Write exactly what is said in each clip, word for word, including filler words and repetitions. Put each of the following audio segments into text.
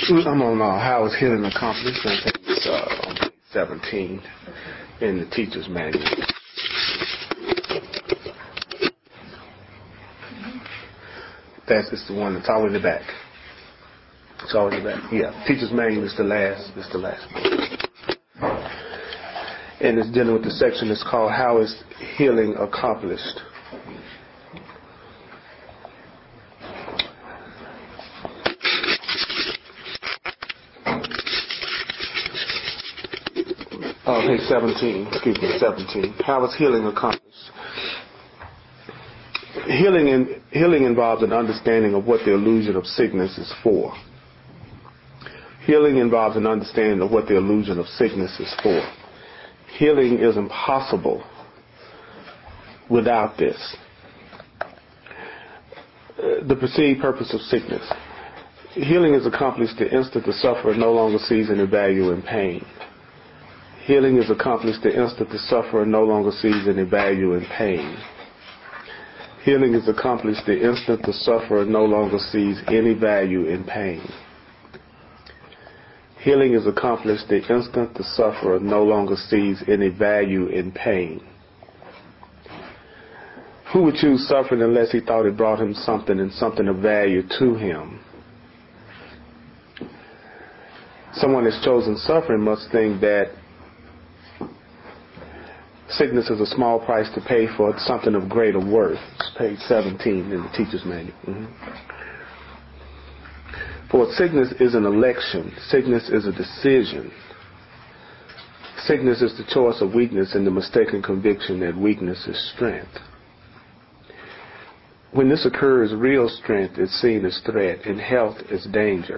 I'm on uh, How is Healing Accomplished? It's uh, seventeen in the teacher's manual. That's it's the one that's all in the back. It's all in the back. Yeah, teacher's manual is the last. It's the last book, and it's dealing with the section that's called How is Healing Accomplished? Oh, page seventeen. Excuse me, seventeen. How is healing accomplished? Healing in, healing involves an understanding of what the illusion of sickness is for. Healing involves an understanding of what the illusion of sickness is for. Healing is impossible without this. Uh, the perceived purpose of sickness. Healing is accomplished the instant the sufferer no longer sees any value in pain. Healing is accomplished the instant the sufferer no longer sees any value in pain. Healing is accomplished the instant the sufferer no longer sees any value in pain. Healing is accomplished the instant the sufferer no longer sees any value in pain. Who would choose suffering unless he thought it brought him something and something of value to him? Someone that's chosen suffering must think that sickness is a small price to pay for something of greater worth. It's page seventeen in the teacher's manual. Mm-hmm. For sickness is an election. Sickness is a decision. Sickness is the choice of weakness and the mistaken conviction that weakness is strength. When this occurs, real strength is seen as threat and health as danger.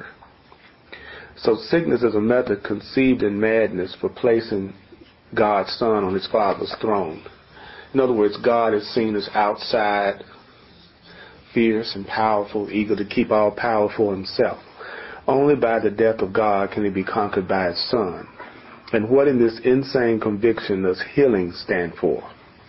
So sickness is a method conceived in madness for placing God's Son on his Father's throne. In other words, God is seen as outside, fierce and powerful, eager to keep all power for himself. Only by the death of God can he be conquered by his Son. And what in this insane conviction does healing stand for?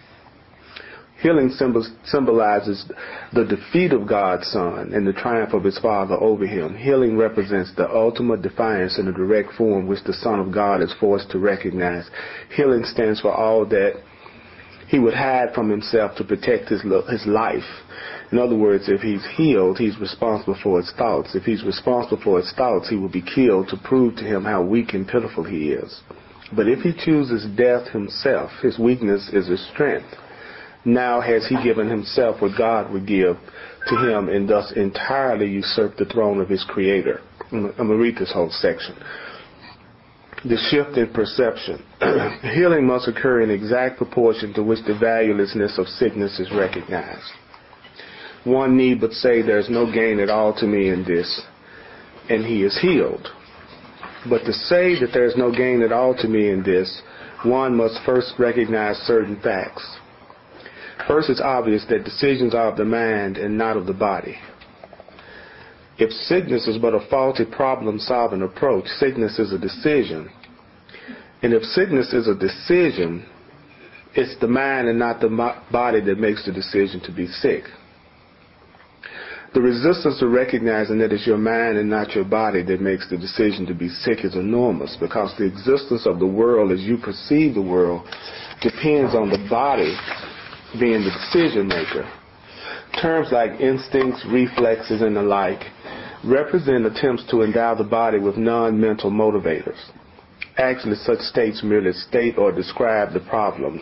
Healing symbolizes the defeat of God's Son and the triumph of his Father over him. Healing represents the ultimate defiance in the direct form which the Son of God is forced to recognize. Healing stands for all that he would hide from himself to protect his, his life. In other words, if he's healed, he's responsible for his thoughts. If he's responsible for his thoughts, he will be killed to prove to him how weak and pitiful he is. But if he chooses death himself, his weakness is his strength. Now has he given himself what God would give to him and thus entirely usurped the throne of his Creator. I'm going to read this whole section. The shift in perception. Healing must occur in exact proportion to which the valuelessness of sickness is recognized. One need but say there is no gain at all to me in this, and he is healed. But to say that there is no gain at all to me in this, one must first recognize certain facts. First, it's obvious that decisions are of the mind and not of the body. If sickness is but a faulty problem-solving approach, sickness is a decision. And if sickness is a decision, it's the mind and not the body that makes the decision to be sick. The resistance to recognizing that it's your mind and not your body that makes the decision to be sick is enormous, because the existence of the world as you perceive the world depends on the body being the decision maker. Terms like instincts, reflexes, and the like represent attempts to endow the body with non-mental motivators. Actually, such states merely state or describe the problem.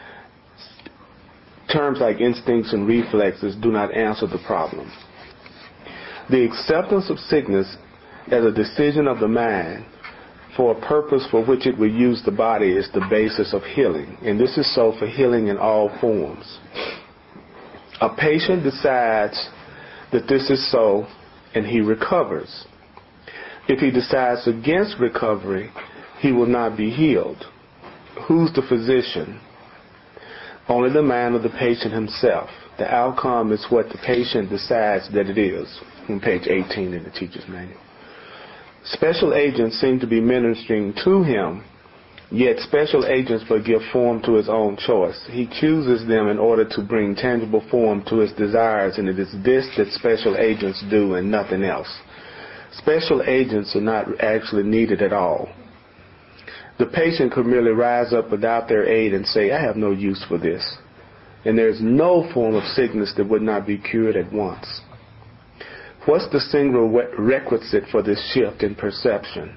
Terms like instincts and reflexes do not answer the problem. The acceptance of sickness as a decision of the mind for a purpose for which it will use the body is the basis of healing, and this is so for healing in all forms. A patient decides that this is so, and he recovers. If he decides against recovery, he will not be healed. Who's the physician? Only the mind of the patient himself. The outcome is what the patient decides that it is, on page eighteen in the teacher's manual. Special agents seem to be ministering to him, yet special agents but give form to his own choice. He chooses them in order to bring tangible form to his desires, and it is this that special agents do and nothing else. Special agents are not actually needed at all. The patient could merely rise up without their aid and say, I have no use for this. And there's no form of sickness that would not be cured at once. What's the single requisite for this shift in perception?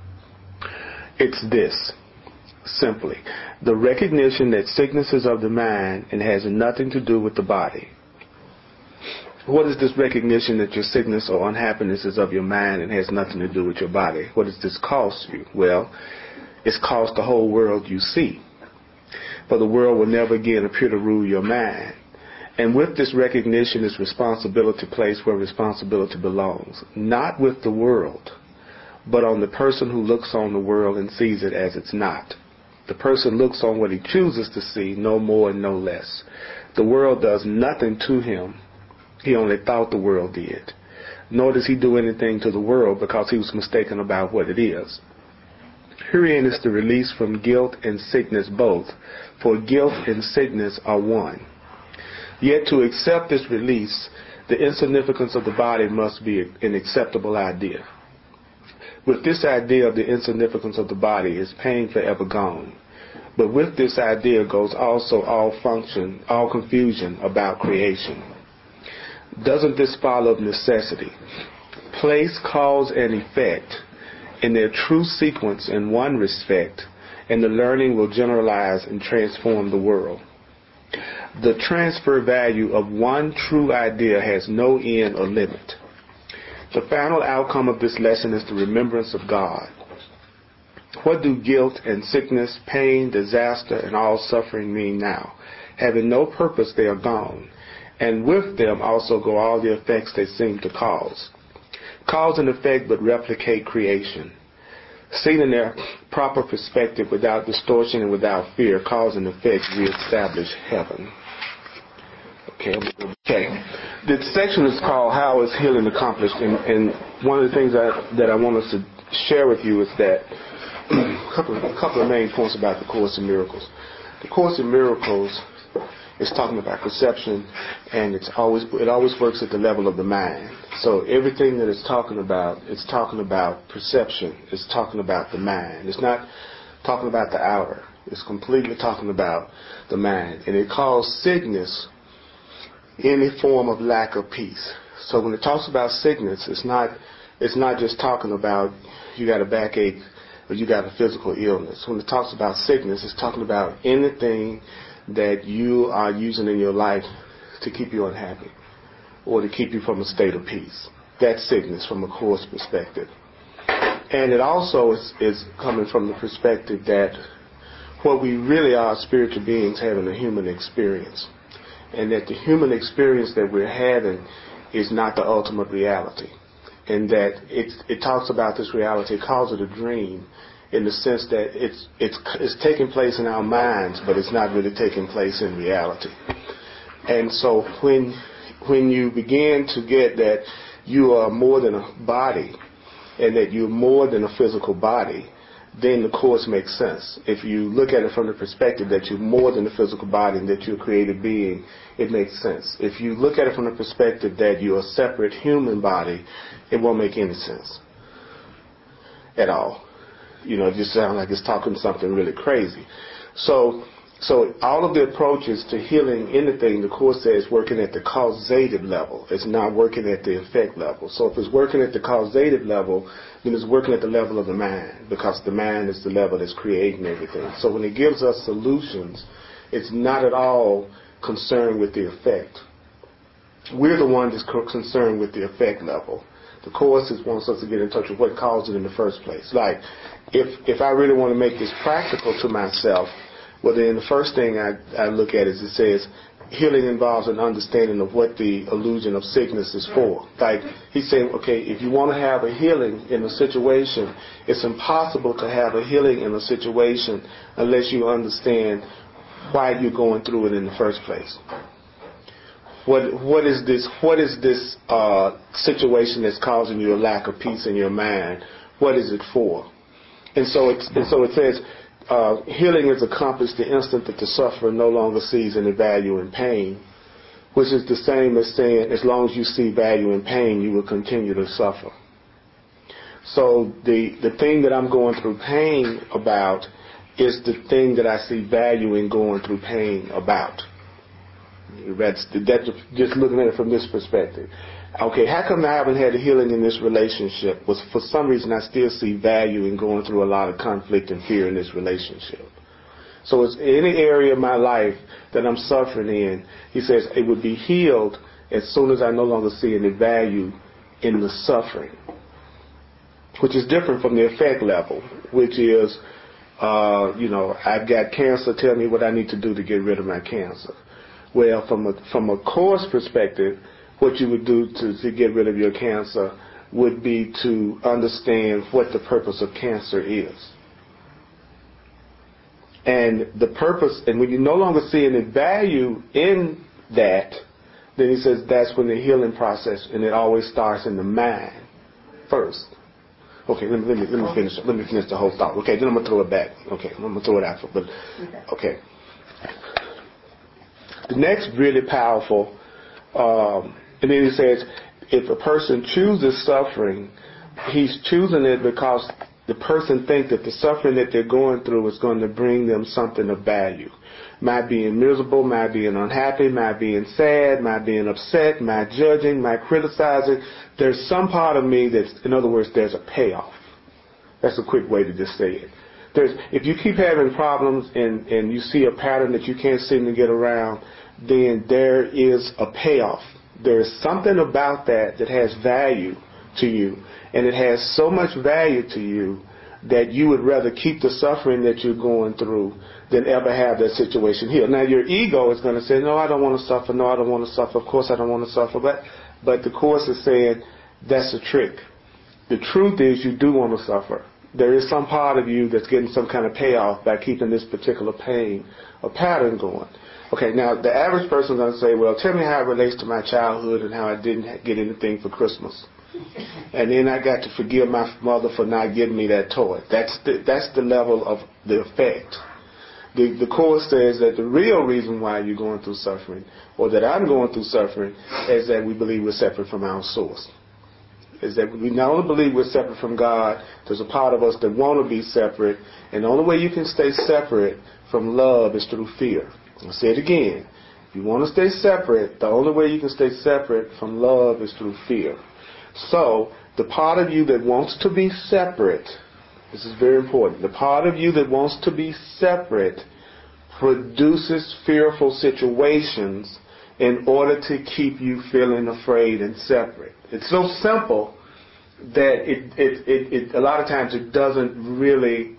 It's this, simply, the recognition that sickness is of the mind and has nothing to do with the body. What is this recognition that your sickness or unhappiness is of your mind and has nothing to do with your body? What does this cost you? Well, it's cost the whole world you see. For the world will never again appear to rule your mind. And with this recognition is responsibility placed where responsibility belongs. Not with the world, but on the person who looks on the world and sees it as it's not. The person looks on what he chooses to see, no more and no less. The world does nothing to him. He only thought the world did. Nor does he do anything to the world because he was mistaken about what it is. Herein is the release from guilt and sickness both, for guilt and sickness are one. Yet to accept this release, the insignificance of the body must be an acceptable idea. With this idea of the insignificance of the body is pain forever gone. But with this idea goes also all function, all confusion about creation. Doesn't this follow of necessity? Place, cause, and effect in their true sequence in one respect, and the learning will generalize and transform the world. The transfer value of one true idea has no end or limit. The final outcome of this lesson is the remembrance of God. What do guilt and sickness, pain, disaster, and all suffering mean now? Having no purpose, they are gone. And with them also go all the effects they seem to cause. Cause and effect but replicate creation. Seen in their proper perspective without distortion and without fear, cause and effect reestablish heaven. Okay. Okay. The section is called How is Healing Accomplished? And, and one of the things I, that I want us to share with you is that a couple, of, a couple of main points about the Course in Miracles. The Course in Miracles is talking about perception, and it's always it always works at the level of the mind. So everything that it's talking about, it's talking about perception. It's talking about the mind. It's not talking about the outer. It's completely talking about the mind. And it calls sickness any form of lack of peace. So when it talks about sickness, it's not it's not just talking about you got a backache or you got a physical illness. When it talks about sickness, it's talking about anything that you are using in your life to keep you unhappy or to keep you from a state of peace. That's sickness from a Course perspective. And it also is, is coming from the perspective that what we really are spiritual beings having a human experience. And that the human experience that we're having is not the ultimate reality. And that it, it talks about this reality, it calls it a dream, in the sense that it's, it's, it's taking place in our minds, but it's not really taking place in reality. And so when, when you begin to get that you are more than a body, and that you're more than a physical body, then the Course makes sense. If you look at it from the perspective that you're more than a physical body and that you're a created being, it makes sense. If you look at it from the perspective that you're a separate human body, it won't make any sense at all. You know, it just sounds like it's talking something really crazy. So, so all of the approaches to healing anything, the Course says, working at the causative level. It's not working at the effect level. So if it's working at the causative level, then it's working at the level of the mind, because the mind is the level that's creating everything. So when it gives us solutions, it's not at all concerned with the effect. We're the one that's concerned with the effect level. The Course is wants us to get in touch with what caused it in the first place. Like, if if I really want to make this practical to myself, well, then the first thing I, I look at is it says healing involves an understanding of what the illusion of sickness is for. Like, he's saying, okay, if you want to have a healing in a situation, it's impossible to have a healing in a situation unless you understand why you're going through it in the first place. What what is this? What is this uh, situation that's causing you a lack of peace in your mind? What is it for? And so it's and so it says uh, healing is accomplished the instant that the sufferer no longer sees any value in pain, which is the same as saying as long as you see value in pain, you will continue to suffer. So the, the thing that I'm going through pain about is the thing that I see value in going through pain about. That's, that's just looking at it from this perspective. Okay, how come I haven't had a healing in this relationship? Well, for some reason I still see value in going through a lot of conflict and fear in this relationship. So it's any area of my life that I'm suffering in, he says it would be healed as soon as I no longer see any value in the suffering, which is different from the effect level, which is, uh, you know, I've got cancer, tell me what I need to do to get rid of my cancer. Well, from a, from a course perspective, what you would do to, to get rid of your cancer would be to understand what the purpose of cancer is. And the purpose, and when you no longer see any value in that, then he says that's when the healing process, and it always starts in the mind first. Okay, let me, let me, let me finish. Let me finish the whole thought. Okay, then I'm gonna throw it back. Okay, I'm gonna throw it out. But okay, the next really powerful, um, and then he says, if a person chooses suffering, he's choosing it because the person thinks that the suffering that they're going through is going to bring them something of value. Might being miserable, might being unhappy, might being sad, might being upset, might judging, might criticizing. There's some part of me that's, in other words, there's a payoff. That's a quick way to just say it. There's, if you keep having problems and, and you see a pattern that you can't seem to get around, then there is a payoff. There is something about that that has value to you, and it has so much value to you that you would rather keep the suffering that you're going through than ever have that situation healed. Now, your ego is going to say, no, I don't want to suffer. No, I don't want to suffer. Of course I don't want to suffer. But, but the Course is saying that's a trick. The truth is you do want to suffer. There is some part of you that's getting some kind of payoff by keeping this particular pain or pattern going. Okay, now the average person is going to say, well, tell me how it relates to my childhood and how I didn't get anything for Christmas. And then I got to forgive my mother for not giving me that toy. That's the, that's the level of the effect. The, the Course says that the real reason why you're going through suffering, or that I'm going through suffering, is that we believe we're separate from our source. Is that we not only believe we're separate from God, there's a part of us that want to be separate, and the only way you can stay separate from love is through fear. I'll say it again. If you want to stay separate, the only way you can stay separate from love is through fear. So, the part of you that wants to be separate, this is very important, the part of you that wants to be separate produces fearful situations in order to keep you feeling afraid and separate. It's so simple that it, it, it, it a lot of times it doesn't really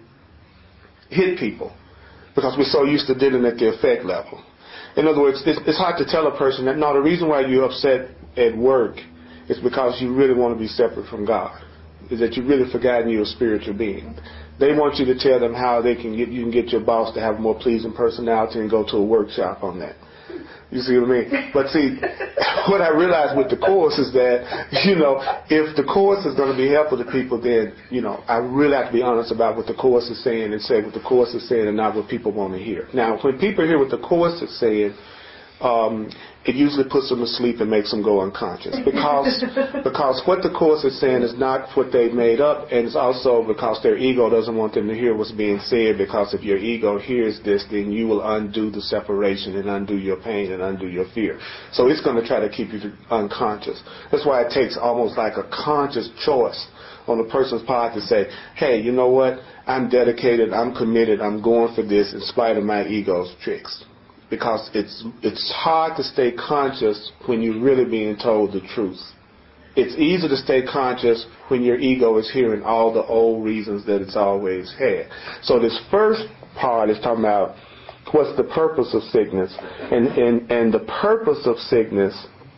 hit people because we're so used to dealing at the effect level. In other words, it's, it's hard to tell a person that, no, the reason why you're upset at work is because you really want to be separate from God. Is that you've really forgotten you're a spiritual being. They want you to tell them how they can get you can get your boss to have a more pleasing personality and go to a workshop on that. You see what I mean? But see, what I realized with the Course is that, you know, if the Course is going to be helpful to people, then, you know, I really have to be honest about what the Course is saying and say what the Course is saying and not what people want to hear. Now, when people hear what the Course is saying, um, it usually puts them to sleep and makes them go unconscious. Because because what the Course is saying is not what they've made up, and it's also because their ego doesn't want them to hear what's being said, because if your ego hears this, then you will undo the separation and undo your pain and undo your fear. So it's going to try to keep you unconscious. That's why it takes almost like a conscious choice on a person's part to say, hey, you know what? I'm dedicated, I'm committed, I'm going for this in spite of my ego's tricks. Because it's it's hard to stay conscious when you're really being told the truth. It's easy to stay conscious when your ego is hearing all the old reasons that it's always had. So this first part is talking about what's the purpose of sickness. And, and, and the purpose of sickness,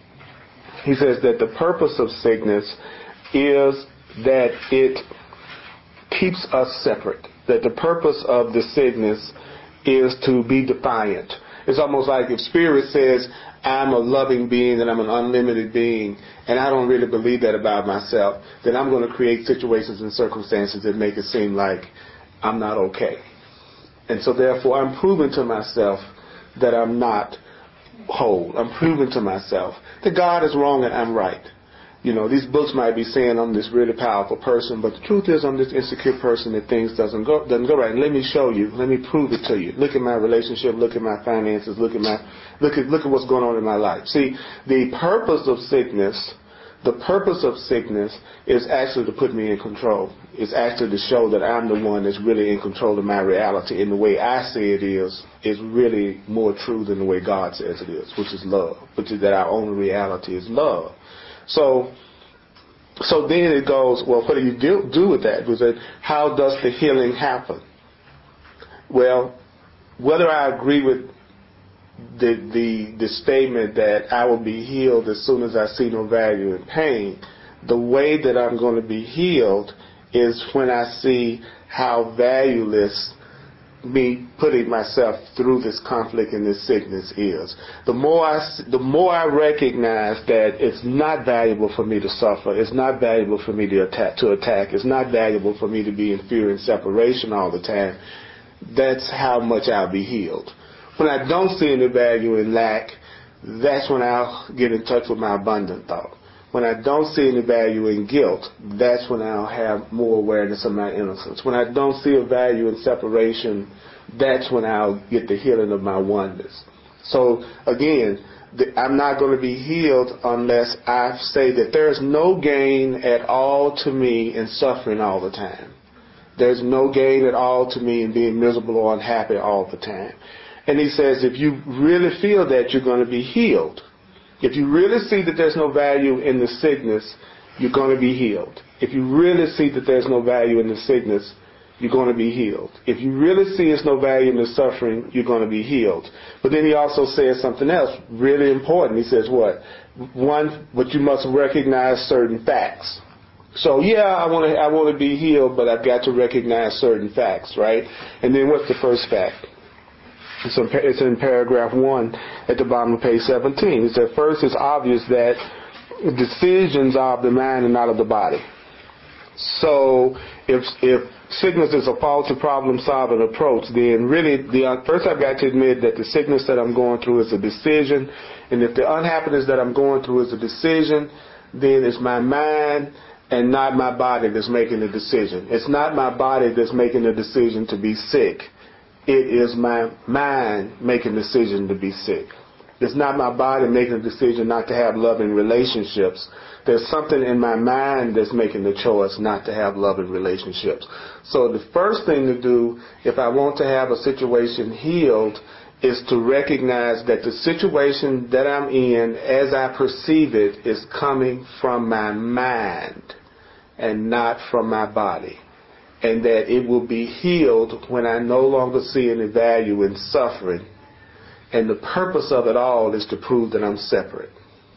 he says that the purpose of sickness is that it keeps us separate. That the purpose of the sickness is to be defiant. It's almost like if Spirit says, I'm a loving being and I'm an unlimited being, and I don't really believe that about myself, then I'm going to create situations and circumstances that make it seem like I'm not okay. And so therefore I'm proving to myself that I'm not whole. I'm proving to myself that God is wrong and I'm right. You know, these books might be saying I'm this really powerful person, but the truth is I'm this insecure person that things doesn't go doesn't go right. And let me show you. Let me prove it to you. Look at my relationship. Look at my finances. Look at my look at look at what's going on in my life. See, the purpose of sickness, the purpose of sickness is actually to put me in control. It's actually to show that I'm the one that's really in control of my reality. And the way I see it is is really more true than the way God says it is, which is love, which is that our only reality is love. So, so then it goes, well, what do you do, do with that? Was it, how does the healing happen? Well, whether I agree with the, the, the statement that I will be healed as soon as I see no value in pain, the way that I'm going to be healed is when I see how valueless me putting myself through this conflict and this sickness is. The more I, the more I recognize that it's not valuable for me to suffer, it's not valuable for me to attack, to attack, it's not valuable for me to be in fear and separation all the time, that's how much I'll be healed. When I don't see any value in lack, that's when I'll get in touch with my abundant thought. When I don't see any value in guilt, that's when I'll have more awareness of my innocence. When I don't see a value in separation, that's when I'll get the healing of my oneness. So again, the, I'm not going to be healed unless I say that there is no gain at all to me in suffering all the time. There's no gain at all to me in being miserable or unhappy all the time. And he says if you really feel that, you're going to be healed. If you really see that there's no value in the sickness, you're going to be healed. If you really see that there's no value in the sickness, you're going to be healed. If you really see there's no value in the suffering, you're going to be healed. But then he also says something else really important. He says what? One, but you must recognize certain facts. So yeah, I want to I want to be healed, but I've got to recognize certain facts, right? And then what's the first fact? So it's in paragraph one at the bottom of page seventeen. It says, first, it's obvious that decisions are of the mind and not of the body. So if if sickness is a faulty problem-solving approach, then really, the first I've got to admit that the sickness that I'm going through is a decision. And if the unhappiness that I'm going through is a decision, then it's my mind and not my body that's making the decision. It's not my body that's making the decision to be sick. It is my mind making a decision to be sick. It's not my body making a decision not to have loving relationships. There's something in my mind that's making the choice not to have loving relationships. So the first thing to do, if I want to have a situation healed, is to recognize that the situation that I'm in, as I perceive it, is coming from my mind and not from my body. And that it will be healed when I no longer see any value in suffering. And the purpose of it all is to prove that I'm separate.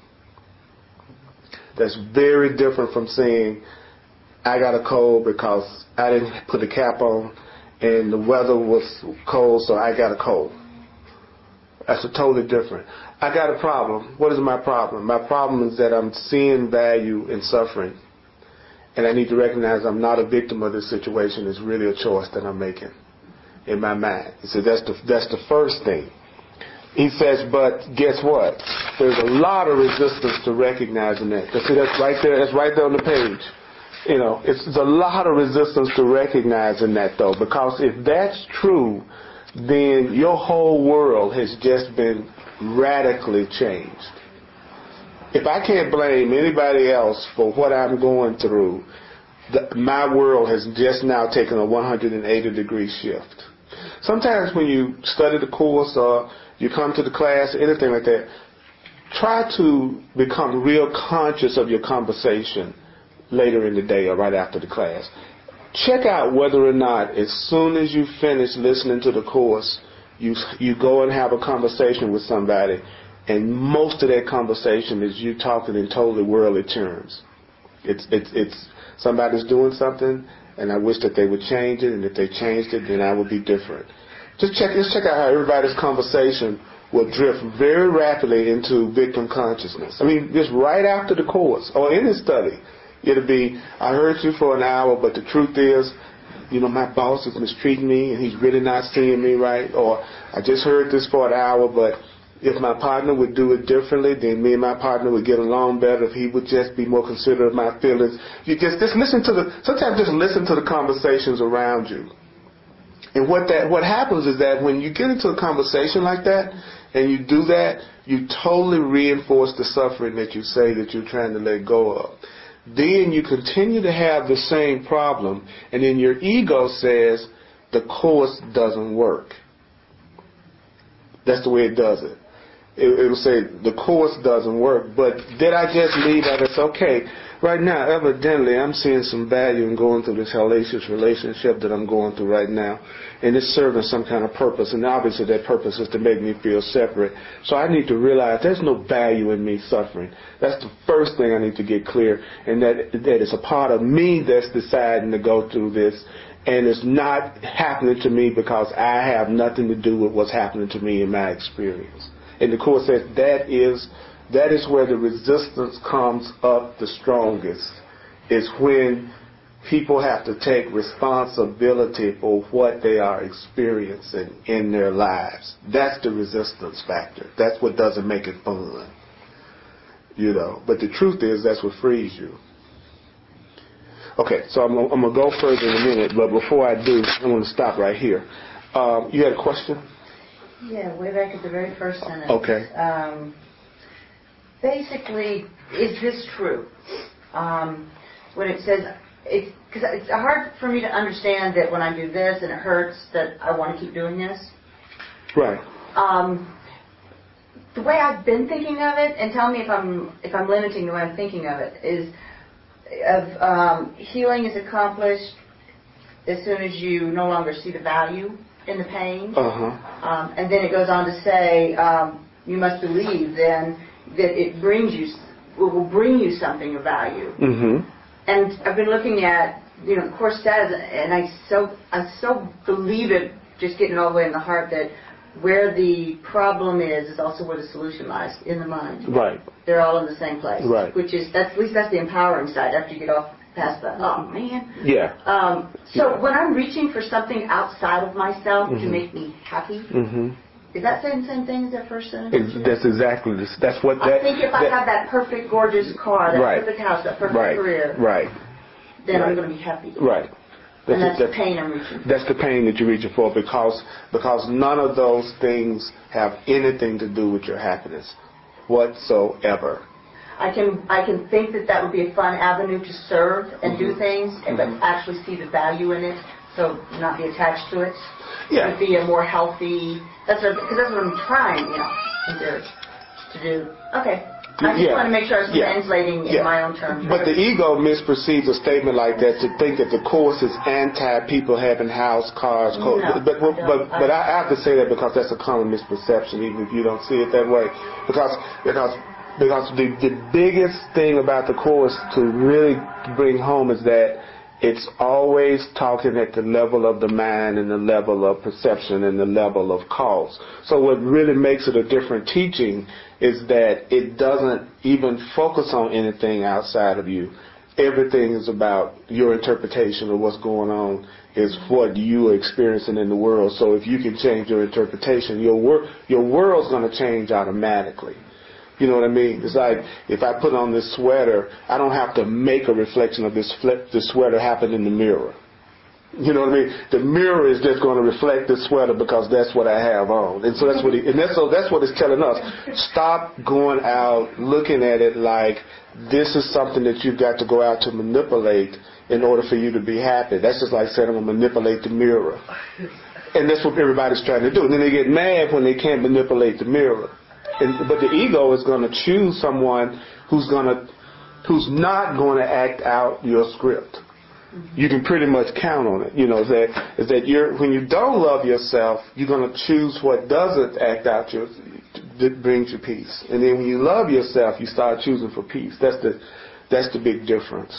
That's very different from saying, I got a cold because I didn't put a cap on and the weather was cold, so I got a cold. That's a totally different. I got a problem. What is my problem? My problem is that I'm seeing value in suffering. And I need to recognize I'm not a victim of this situation. It's really a choice that I'm making in my mind. He said that's the, that's the first thing. He says, but guess what? There's a lot of resistance to recognizing that. See, that's right there. That's right there on the page. You know, it's, it's a lot of resistance to recognizing that, though, because if that's true, then your whole world has just been radically changed. If I can't blame anybody else for what I'm going through, the, my world has just now taken a one hundred eighty degree shift. Sometimes when you study the course or you come to the class or anything like that, try to become real conscious of your conversation later in the day or right after the class. Check out whether or not as soon as you finish listening to the course, you you go and have a conversation with somebody. And most of that conversation is you talking in totally worldly terms. It's it's it's somebody's doing something, and I wish that they would change it, and if they changed it, then I would be different. Just check just check out how everybody's conversation will drift very rapidly into victim consciousness. I mean, just right after the course or any study, it'll be, I heard you for an hour, but the truth is, you know, my boss is mistreating me, and he's really not seeing me right. Or I just heard this for an hour, but if my partner would do it differently, then me and my partner would get along better. If he would just be more considerate of my feelings. You just, just listen to the, sometimes just listen to the conversations around you. And what that, what happens is that when you get into a conversation like that, and you do that, you totally reinforce the suffering that you say that you're trying to let go of. Then you continue to have the same problem, and then your ego says the course doesn't work. That's the way it does it. It, it will say the course doesn't work, but did I just leave that? It's okay. Right now, evidently, I'm seeing some value in going through this hellacious relationship that I'm going through right now, and it's serving some kind of purpose, and obviously that purpose is to make me feel separate. So I need to realize there's no value in me suffering. That's the first thing I need to get clear, and that that it's a part of me that's deciding to go through this, and it's not happening to me because I have nothing to do with what's happening to me in my experience. And the Course says that is that is where the resistance comes up the strongest, is when people have to take responsibility for what they are experiencing in their lives. That's the resistance factor. That's what doesn't make it fun. You know, but the truth is that's what frees you. Okay, so I'm, I'm going to go further in a minute, but before I do, I'm going to stop right here. Um, you had a question? Yeah, way back at the very first sentence. Okay. Um, basically, is this true? Um, when it says, it's because it's hard for me to understand that when I do this and it hurts, that I want to keep doing this. Right. Um, the way I've been thinking of it, and tell me if I'm if I'm limiting the way I'm thinking of it, is of um, healing is accomplished as soon as you no longer see the value in the pain. Uh-huh. Um, and then it goes on to say, um, you must believe then that it brings you, will bring you something of value. Mm-hmm. And I've been looking at, you know, the Course says, and I so I so believe it, just getting all the way in the heart, that where the problem is is also where the solution lies, in the mind. Right. They're all in the same place. Right. Which is, that's, at least that's the empowering side after you get off past the, oh man. Yeah. Um, so yeah. when I'm reaching for something outside of myself mm-hmm. to make me happy, mm-hmm. is that saying the same thing as that first sentence? It's, that's exactly this. That's what that. I think if that, I have that perfect, gorgeous car, that right. perfect house, that perfect right. career, right. then right. I'm going to be happy. Right. That's, and that's that, the pain I'm reaching for. That's the pain that you're reaching for, because because none of those things have anything to do with your happiness whatsoever. I can I can think that that would be a fun avenue to serve and mm-hmm. do things, and mm-hmm. but actually see the value in it, so not be attached to it. Yeah. It would be a more healthy. That's what because that's what I'm trying, you know, to, to do. Okay. I just yeah. want to make sure I was yeah. translating yeah. in my own terms. But the ego misperceives a statement like that to think that the Course is anti people having house, cars, clothes. No, but but I but, I but I have to say that because that's a common misperception, even if you don't see it that way. Because because because the the biggest thing about the Course to really bring home is that it's always talking at the level of the mind and the level of perception and the level of cause. So what really makes it a different teaching is that it doesn't even focus on anything outside of you. Everything is about your interpretation of what's going on, is what you are experiencing in the world. So if you can change your interpretation, your wor- your world's going to change automatically. You know what I mean? It's like if I put on this sweater, I don't have to make a reflection of this fl- this sweater happen in the mirror. You know what I mean? The mirror is just going to reflect this sweater because that's what I have on. And so that's what he, and that's so that's what it's telling us. Stop going out looking at it like this is something that you've got to go out to manipulate in order for you to be happy. That's just like saying I'm going to manipulate the mirror. And that's what everybody's trying to do. And then they get mad when they can't manipulate the mirror. And, but the ego is going to choose someone who's going to, who's not going to act out your script. Mm-hmm. You can pretty much count on it. You know, is that is that you're when you don't love yourself, you're going to choose what doesn't act out your, that brings you peace. And then when you love yourself, you start choosing for peace. That's the, that's the big difference.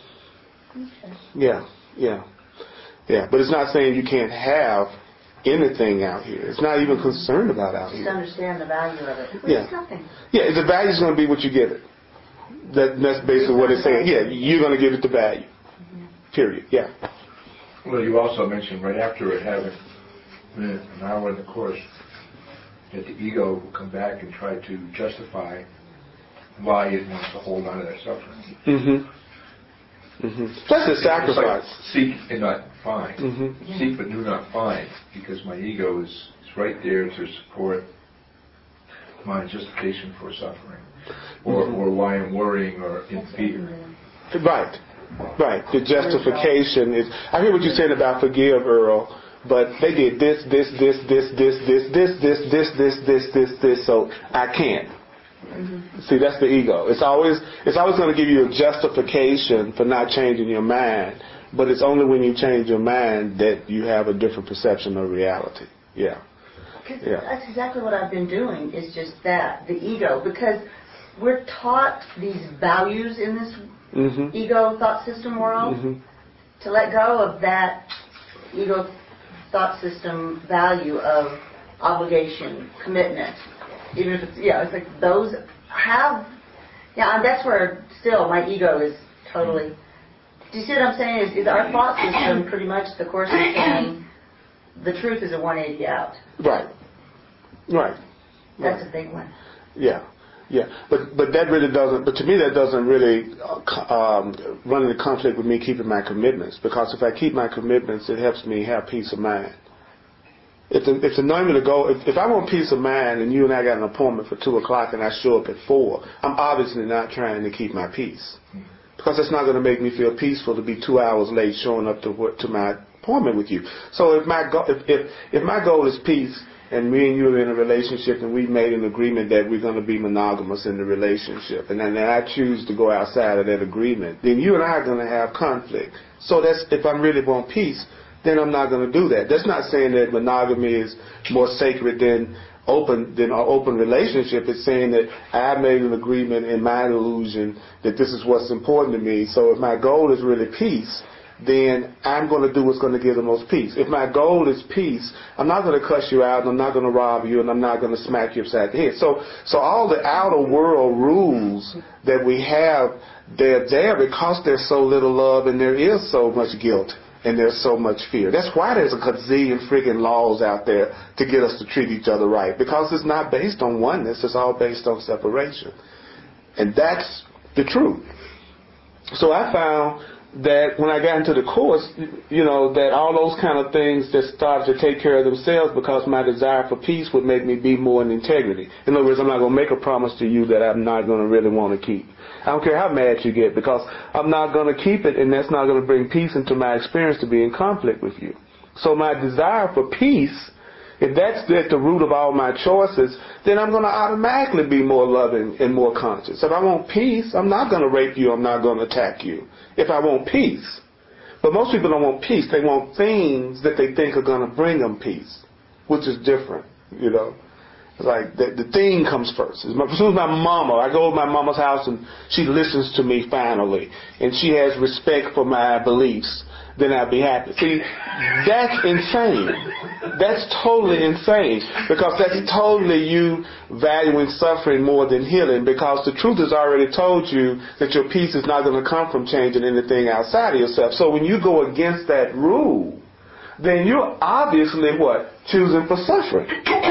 Okay. Yeah, yeah, yeah. But it's not saying you can't have anything out here. It's not even concerned about out Just here. understand the value of it. Which yeah. is nothing. Yeah, the value is going to be what you give it. That, that's basically what it's saying. Yeah, you're going to give it the value. Mm-hmm. Period. Yeah. Well, you also mentioned right after it having been an hour in the Course, that the ego will come back and try to justify why it wants to hold on to that suffering. Mm-hmm. Mm-hmm. That's a sacrifice. Like seek and not find. Mm-hmm. Seek but do not find, because my ego is, is right there to support my justification for suffering, or, mm-hmm. or why I'm worrying or in fear. Right. Right. The justification is. I hear what you're saying about forgive, Earl. But they did this, this, this, this, this, this, this, this, this, this, this, this, this, so I can't. Mm-hmm. See, that's the ego. It's always it's always going to give you a justification for not changing your mind, but it's only when you change your mind that you have a different perception of reality. Yeah. Yeah. That's exactly what I've been doing, is just that, the ego. Because we're taught these values in this mm-hmm. ego thought system world, mm-hmm. to let go of that ego thought system value of obligation, commitment, even if it's, yeah, it's like those have, yeah, and that's where still my ego is totally, do you see what I'm saying? Is, is our thought system pretty much, the Course is saying, the truth is a one eighty out. Right. Right. That's right. a big one. Yeah. Yeah, but but that really doesn't. But to me, that doesn't really um, run into conflict with me keeping my commitments. Because if I keep my commitments, it helps me have peace of mind. If the, if the number to go, if, if I want peace of mind, and you and I got an appointment for two o'clock, and I show up at four, I'm obviously not trying to keep my peace, because it's not going to make me feel peaceful to be two hours late showing up to to my appointment with you. So if my go, if if, if my goal is peace, and me and you are in a relationship, and we've made an agreement that we're going to be monogamous in the relationship, and then I choose to go outside of that agreement, then you and I are going to have conflict. So that's, if I really want peace, then I'm not going to do that. That's not saying that monogamy is more sacred than open than an open relationship. It's saying that I made an agreement in my illusion that this is what's important to me. So if my goal is really peace, then I'm going to do what's going to give the most peace. If my goal is peace, I'm not going to cuss you out, and I'm not going to rob you, and I'm not going to smack you upside the head. So, so all the outer world rules that we have, they're there because there's so little love, and there is so much guilt, and there's so much fear. That's why there's a gazillion friggin' laws out there to get us to treat each other right, because it's not based on oneness. It's all based on separation. And that's the truth. So I found that when I got into the Course, you know, that all those kind of things just started to take care of themselves, because my desire for peace would make me be more in integrity. In other words, I'm not going to make a promise to you that I'm not going to really want to keep. I don't care how mad you get, because I'm not going to keep it, and that's not going to bring peace into my experience to be in conflict with you. So my desire for peace, if that's at the root of all my choices, then I'm going to automatically be more loving and more conscious. If I want peace, I'm not going to rape you, I'm not going to attack you. If I want peace. But most people don't want peace. They want things that they think are going to bring them peace, which is different, you know. It's like the, the thing comes first. As soon as my mama, I go to my mama's house and she listens to me finally, and she has respect for my beliefs, then I'll be happy. See, that's insane. That's totally insane, because that's totally you valuing suffering more than healing, because the truth has already told you that your peace is not going to come from changing anything outside of yourself. So when you go against that rule, then you're obviously what? Choosing for suffering.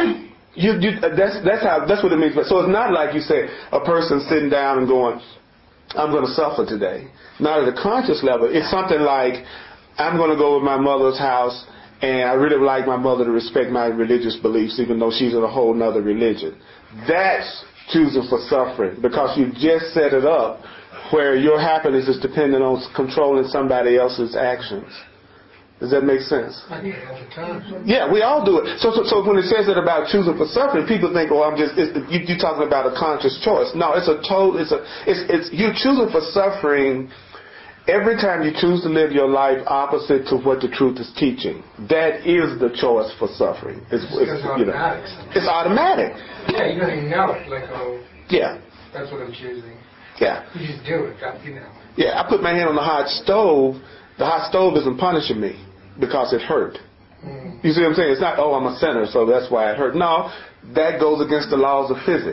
You, you, that's that's how that's what it means. So it's not like you say a person sitting down and going, I'm going to suffer today. Not at a conscious level. It's something like, I'm going to go to my mother's house, and I really would like my mother to respect my religious beliefs, even though she's in a whole nother religion. That's choosing for suffering, because you just set it up where your happiness is dependent on controlling somebody else's actions. Does that make sense? I do it all the time. Yeah, we all do it. So, so, so when it says that about choosing for suffering, people think, "Oh, I'm just it's, you, you're talking about a conscious choice." No, it's a total. It's a. It's it's you're choosing for suffering every time you choose to live your life opposite to what the truth is teaching. That is the choice for suffering. It's, it's, it's you know, automatic. it's automatic. Yeah, you don't even know it. Like, oh, yeah, that's what I'm choosing. Yeah. You just do it. You know. Yeah, I put my hand on the hot stove. The hot stove isn't punishing me because it hurt. Mm. You see what I'm saying? It's not, oh, I'm a sinner, so that's why it hurt. No, that goes against the laws of physics.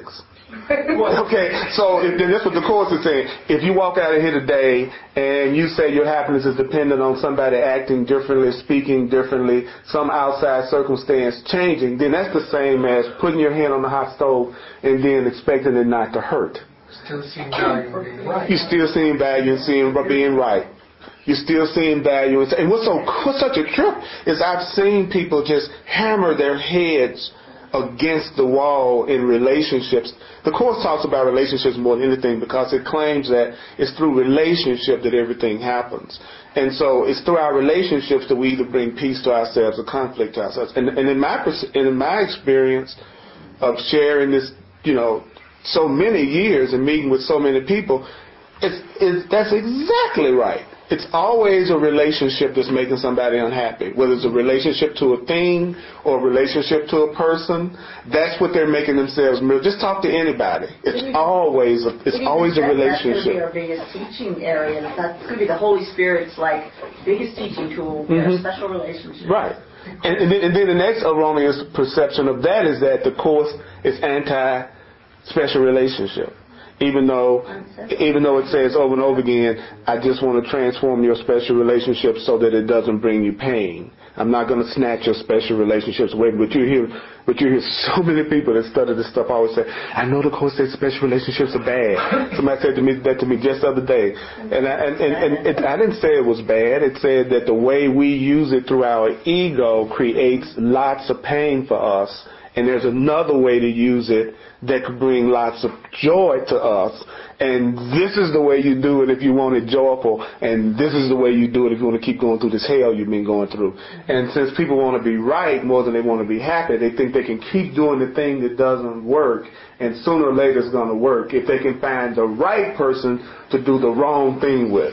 Okay, so if, then that's what the Course is saying. If you walk out of here today and you say your happiness is dependent on somebody acting differently, speaking differently, some outside circumstance changing, then that's the same as putting your hand on the hot stove and then expecting it not to hurt. Still seeing value in being right. You're still seeing value in seeing being right. You're still seeing value. In, and what's so what's such a trip is I've seen people just hammer their heads against the wall in relationships. The Course talks about relationships more than anything because it claims that it's through relationship that everything happens. And so it's through our relationships that we either bring peace to ourselves or conflict to ourselves. And, and in my pers- in my experience of sharing this, you know, so many years and meeting with so many people, it's, it's that's exactly right. It's always a relationship that's making somebody unhappy. Whether it's a relationship to a thing or a relationship to a person, that's what they're making themselves miserable. Just talk to anybody. It's always a, it's always a relationship. That's going to be our biggest teaching area. That's going to be the Holy Spirit's like biggest teaching tool. Mm-hmm. Our special relationship. Right. And, and, then, and then the next erroneous perception of that is that the Course is anti-special relationship. Even though, even though it says over and over again, I just want to transform your special relationship so that it doesn't bring you pain. I'm not going to snatch your special relationships away. But you hear, but you hear so many people that study this stuff always say, I know the Course says special relationships are bad. Somebody said to me that to me just the other day, and I, and and, and it, I didn't say it was bad. It said that the way we use it through our ego creates lots of pain for us. And there's another way to use it that could bring lots of joy to us. And this is the way you do it if you want it joyful. And this is the way you do it if you want to keep going through this hell you've been going through. And since people want to be right more than they want to be happy, they think they can keep doing the thing that doesn't work. And sooner or later it's going to work if they can find the right person to do the wrong thing with.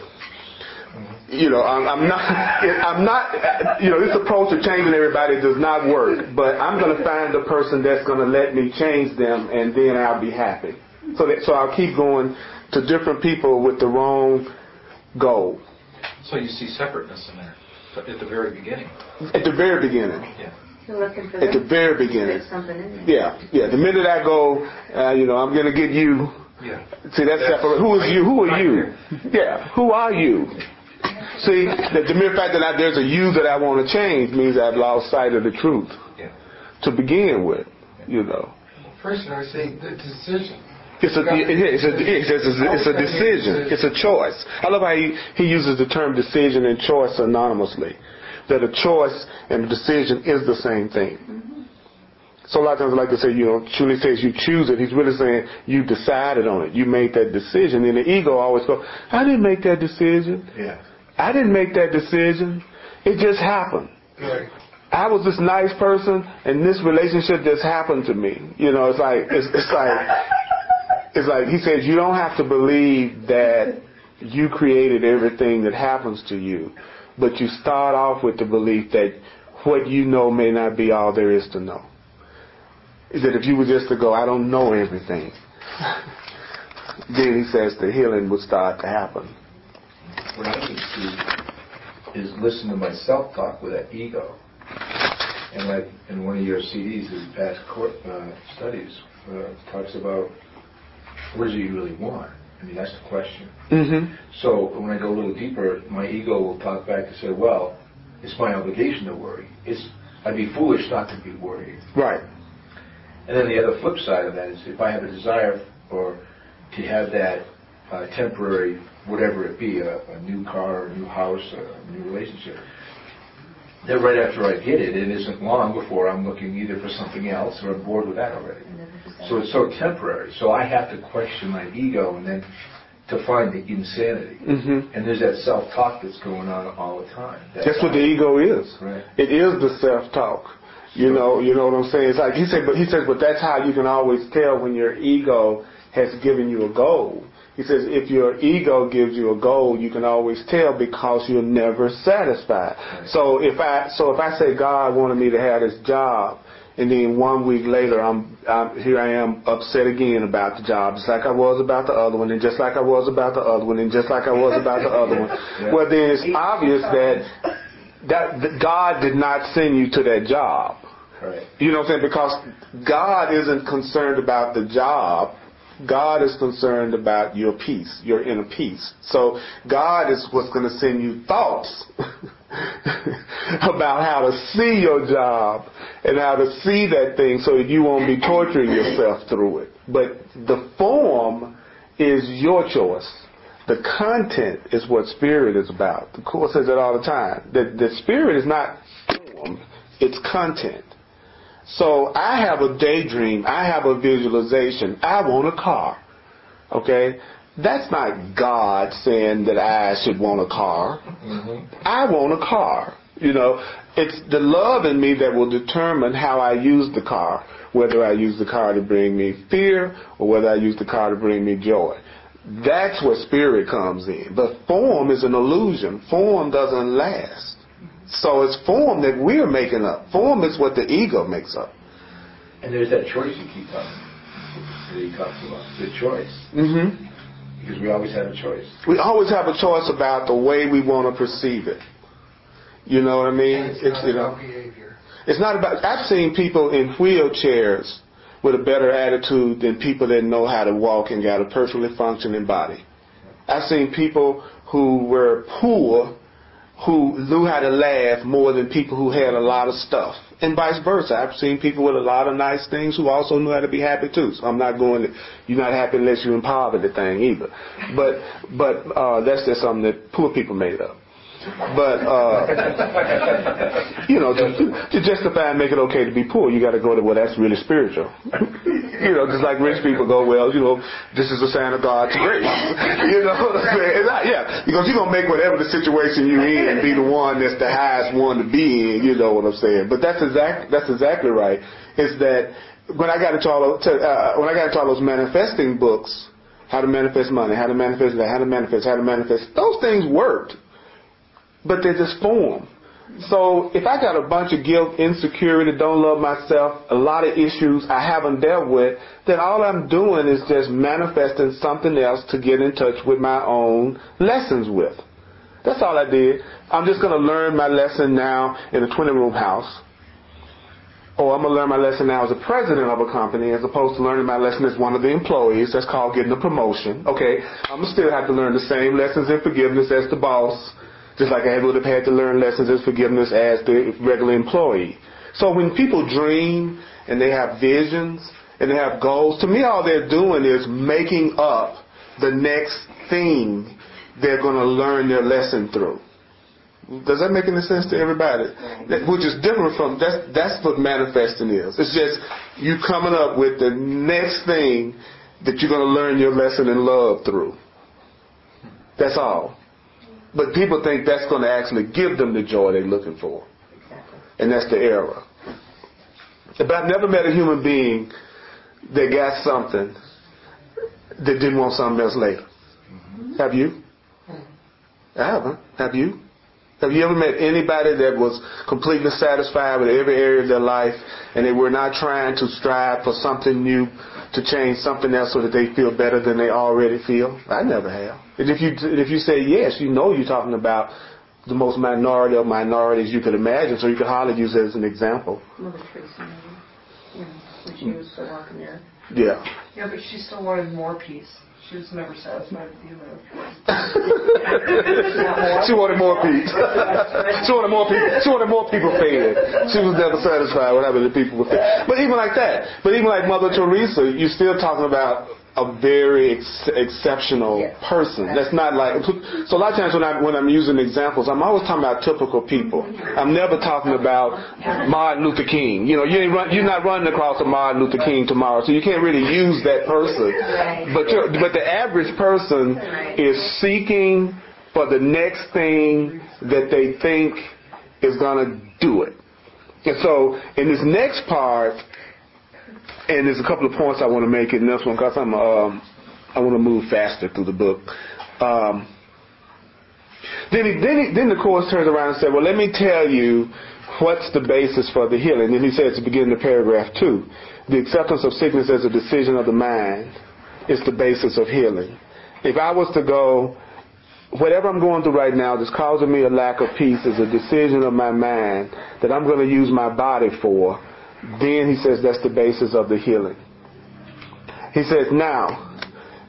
You know, I'm, I'm not, I'm not, you know, this approach of changing everybody does not work, but I'm going to find the person that's going to let me change them, and then I'll be happy. So that, so I'll keep going to different people with the wrong goal. So you see separateness in there at the very beginning. At the very beginning. Yeah. You're looking for At the very beginning. There's something in there. Yeah, yeah. The minute I go, uh, you know, I'm going to get you. Yeah. See, that's, that's separate. Who is you? Who are you? Yeah. Who are you? See, the, the mere fact that I, there's a you that I want to change means I've lost sight of the truth Yeah. to begin with, you know. First, I would say the decision. It's a, it, it's, a, it's, a, it's a decision. It's a choice. I love how he, he uses the term decision and choice synonymously. That a choice and a decision is the same thing. Mm-hmm. So a lot of times I like to say, you know, truly says you choose it. He's really saying you decided on it. You made that decision. And the ego always goes, I didn't make that decision. Yeah. I didn't make that decision. It just happened. Right. I was this nice person, and this relationship just happened to me. You know, it's like it's, it's like it's like he says you don't have to believe that you created everything that happens to you, but you start off with the belief that what you know may not be all there is to know. Is that if you were just to go, I don't know everything, then he says the healing would start to happen. What I need to do is listen to my self-talk with that ego. And like in one of your C Ds, in past court, uh, studies, uh, talks about what do you really want? I mean, that's the question. Mm-hmm. So when I go a little deeper, my ego will talk back and say, well, it's my obligation to worry. It's I'd be foolish not to be worried. Right. And then the other flip side of that is if I have a desire or to have that uh, temporary, whatever it be, a, a new car, a new house, a new relationship, then right after I get it, it isn't long before I'm looking either for something else or I'm bored with that already. So it's so temporary. So I have to question my ego and then to find the insanity. Mm-hmm. And there's that self-talk that's going on all the time. That That's what I, the ego is. Right. It is the self-talk. You know, you know what I'm saying? It's like he said, but he says, but that's how you can always tell when your ego has given you a goal. He says, if your ego gives you a goal, you can always tell because you're never satisfied. Right. So if I, so if I say God wanted me to have this job, and then one week later, I'm, I'm here I am upset again about the job, just like I was about the other one, and just like I was about the other one, and just like I was about the other one. Yeah. Well, then it's obvious that, that that God did not send you to that job. Right. You know what I'm saying? Because God isn't concerned about the job. God is concerned about your peace, your inner peace. So God is what's going to send you thoughts about how to see your job and how to see that thing so that you won't be torturing yourself through it. But the form is your choice. The content is what spirit is about. The Course says that all the time. The, the spirit is not form, it's content. So I have a daydream, I have a visualization, I want a car. Okay? That's not God saying that I should want a car. Mm-hmm. I want a car. You know, it's the love in me that will determine how I use the car, whether I use the car to bring me fear or whether I use the car to bring me joy. That's where spirit comes in. But form is an illusion. Form doesn't last. So it's form that we're making up. Form is what the ego makes up. And there's that choice you keep talking that he talks about. The choice. Mm-hmm. Because we always have a choice. We always have a choice about the way we want to perceive it. You know what I mean? And it's, it's not you know, about behavior. It's not about. I've seen people in wheelchairs with a better attitude than people that know how to walk and got a perfectly functioning body. I've seen people who were poor who knew how to laugh more than people who had a lot of stuff. And vice versa. I've seen people with a lot of nice things who also knew how to be happy too. So I'm not going to, you're not happy unless you're in poverty thing either. But, but, uh, that's just something that poor people made up. But, uh, you know, to, to justify and make it okay to be poor, you got to go to, well, that's really spiritual. You know, just like rich people go, well, you know, this is a sign of God's grace. You know what I'm saying? It's not, yeah, because you're going to make whatever the situation you're in be the one that's the highest one to be in, you know what I'm saying? But that's exact, that's exactly right. Is that when I got into all those, uh, when I got into all those manifesting books, how to manifest money, how to manifest that, how to manifest, how to manifest, those things worked. But they're just form. So if I got a bunch of guilt, insecurity, don't love myself, a lot of issues I haven't dealt with, then all I'm doing is just manifesting something else to get in touch with my own lessons with. That's all I did. I'm just going to learn my lesson now in a twenty-room house. Or I'm going to learn my lesson now as a president of a company as opposed to learning my lesson as one of the employees. That's called getting a promotion. Okay, I'm going to still have to learn the same lessons in forgiveness as the boss. Just like I would have had to learn lessons as forgiveness as the regular employee. So when people dream and they have visions and they have goals, to me all they're doing is making up the next thing they're going to learn their lesson through. Does that make any sense to everybody? That, which is different from, that's, that's what manifesting is. It's just you coming up with the next thing that you're going to learn your lesson in love through. That's all. But people think that's going to actually give them the joy they're looking for. Exactly. And that's the error. But I've never met a human being that got something that didn't want something else later. Mm-hmm. Have you? I haven't. Have you? Have you ever met anybody that was completely satisfied with every area of their life and they were not trying to strive for something new to change something else so that they feel better than they already feel? I never have. And if you if you say yes, you know you're talking about the most minority of minorities you could imagine, so you could hardly use it as an example. Mother Teresa, maybe. Yeah, when she was still walking there. Yeah. Yeah, but she still wanted more peace. She was never satisfied with the amount of peace. She wanted more peace. She wanted more people. She wanted more people fed. She was never satisfied with having the people were fed. But even like that, but even like Mother Teresa, you're still talking about a very ex- exceptional yes. person. That's not like, so a lot of times when, I, when I'm using examples, I'm always talking about typical people. I'm never talking about Martin Luther King. You know, you ain't run, you're not running across a Martin Luther King tomorrow, so you can't really use that person. But you're, but the average person is seeking for the next thing that they think is going to do it. And so in this next part, and there's a couple of points I want to make in this one because I'm um, I want to move faster through the book. Um, then, he, then, he, then the Course turns around and says, well, let me tell you what's the basis for the healing. And he says at the beginning of paragraph two, the acceptance of sickness as a decision of the mind is the basis of healing. If I was to go, whatever I'm going through right now that's causing me a lack of peace is a decision of my mind that I'm going to use my body for, then he says that's the basis of the healing. He says, now,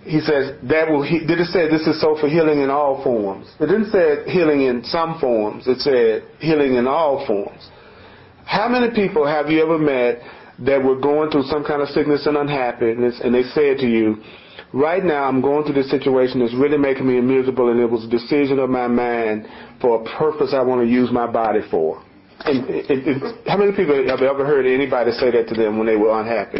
he says, that will, he, did it say this is so for healing in all forms? It didn't say healing in some forms. It said healing in all forms. How many people have you ever met that were going through some kind of sickness and unhappiness, and they said to you, right now I'm going through this situation that's really making me miserable, and it was a decision of my mind for a purpose I want to use my body for? And it, it, it, how many people have ever heard anybody say that to them when they were unhappy?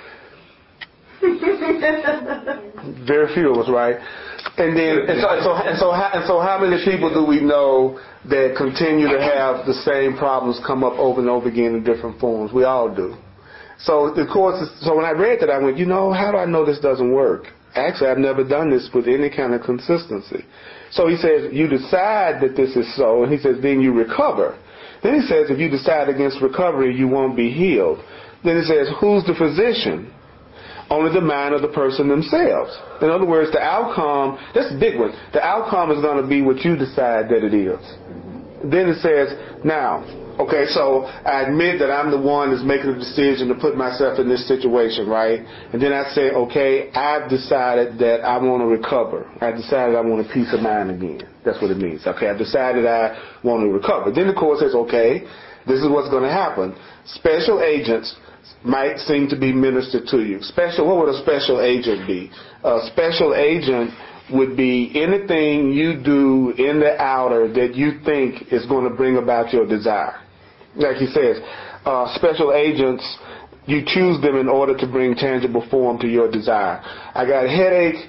Very few of us, right? And then, and so, and so, and so, how, and so, how many people do we know that continue to have the same problems come up over and over again in different forms? We all do. So, of course, so when I read that, I went, you know, how do I know this doesn't work? Actually, I've never done this with any kind of consistency. So he says, you decide that this is so, and he says, then you recover. Then he says, if you decide against recovery, you won't be healed. Then he says, who's the physician? Only the mind of the person themselves. In other words, the outcome, that's a big one. The outcome is going to be what you decide that it is. Then it says, now, okay, so I admit that I'm the one that's making the decision to put myself in this situation, right? And then I say, okay, I've decided that I want to recover. I decided I want a peace of mind again. That's what it means. Okay, I've decided I want to recover. Then the court says, okay, this is what's going to happen. Special agents might seem to be ministered to you. Special, what would a special agent be? A special agent would be anything you do in the outer that you think is going to bring about your desire. Like he says, uh, special agents, you choose them in order to bring tangible form to your desire. I got a headache.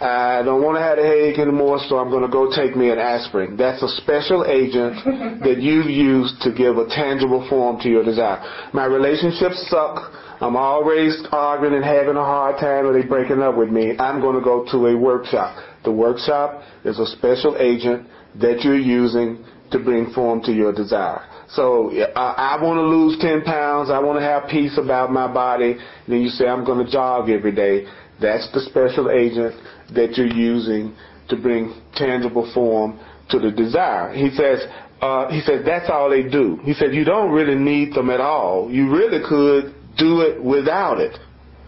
I don't want to have a headache anymore, so I'm going to go take me an aspirin. That's a special agent that you've used to give a tangible form to your desire. My relationships suck. I'm always arguing and having a hard time, or they breaking up with me. I'm going to go to a workshop. The workshop is a special agent that you're using to bring form to your desire. So I, I want to lose ten pounds. I want to have peace about my body. And then you say, I'm going to jog every day. That's the special agent that you're using to bring tangible form to the desire. He says, uh, he said that's all they do. He said you don't really need them at all. You really could do it without it.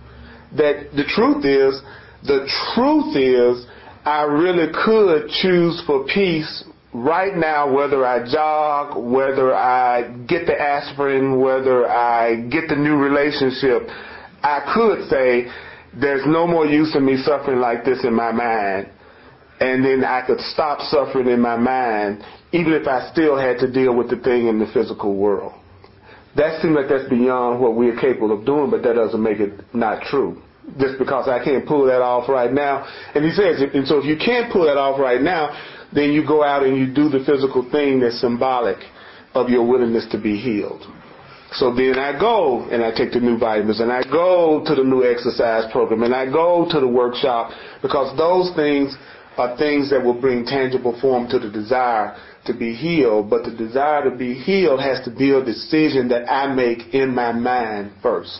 That the truth is, the truth is, I really could choose for peace right now, whether I jog, whether I get the aspirin, whether I get the new relationship. I could say, there's no more use in me suffering like this in my mind. And then I could stop suffering in my mind, even if I still had to deal with the thing in the physical world. That seems like that's beyond what we're capable of doing, but that doesn't make it not true. Just because I can't pull that off right now. And he says, and so if you can't pull that off right now, then you go out and you do the physical thing that's symbolic of your willingness to be healed. So then I go and I take the new vitamins, and I go to the new exercise program, and I go to the workshop, because those things are things that will bring tangible form to the desire to be healed. But the desire to be healed has to be a decision that I make in my mind first.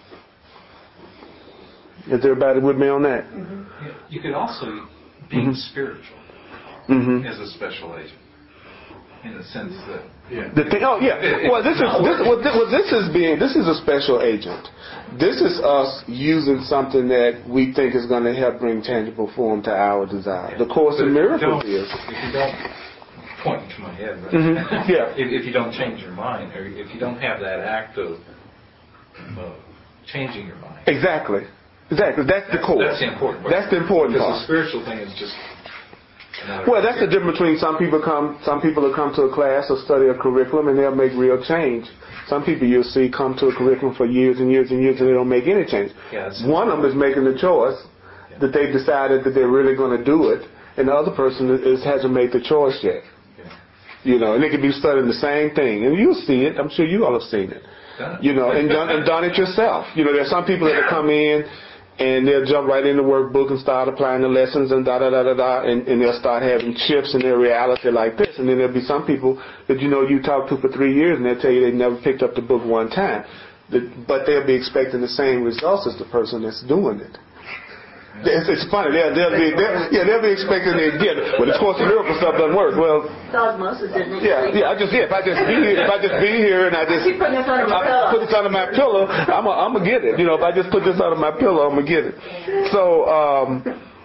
Is everybody with me on that? Mm-hmm. You could also be mm-hmm. spiritual mm-hmm. as a special agent. In the sense that, yeah. The thing, oh yeah. Well, this is this, well, this, well, this is being this is a special agent. This is us using something that we think is going to help bring tangible form to our desire. The Course in Miracles is. If you don't point to my head, right? Mm-hmm. Yeah. if, if you don't change your mind, or if you don't have that act of uh, changing your mind. Exactly. Exactly. That's, that's the core. That's the important part. That's the important because part. The spiritual thing is just. Well, that's the difference between some people come, some people will come to a class or study a curriculum and they'll make real change. Some people you'll see come to a curriculum for years and years and years and they don't make any change. Yeah, one of them is making the choice yeah. that they've decided that they're really going to do it, and the other person is, hasn't made the choice yet. Yeah. You know, and they could be studying the same thing, and you'll see it. I'm sure you all have seen it. Done. You know, and done, and done it yourself. You know, there's some people that come in and they'll jump right in the workbook and start applying the lessons and da-da-da-da-da, and, and they'll start having shifts in their reality like this. And then there'll be some people that, you know, you talk to for three years and they'll tell you they never picked up the book one time. But they'll be expecting the same results as the person that's doing it. It's, it's funny. They'll, they'll be, they'll, yeah, they'll be expecting they get it. Well, the Course in Miracles stuff doesn't work. Well, osmosis, isn't it? Yeah, yeah. I just yeah. If I just be here, if I just be here, and I just keep putting this under my I pillow. put this under my pillow, I'm a, I'm gonna get it. You know, if I just put this under my pillow, I'm gonna get it. So, um,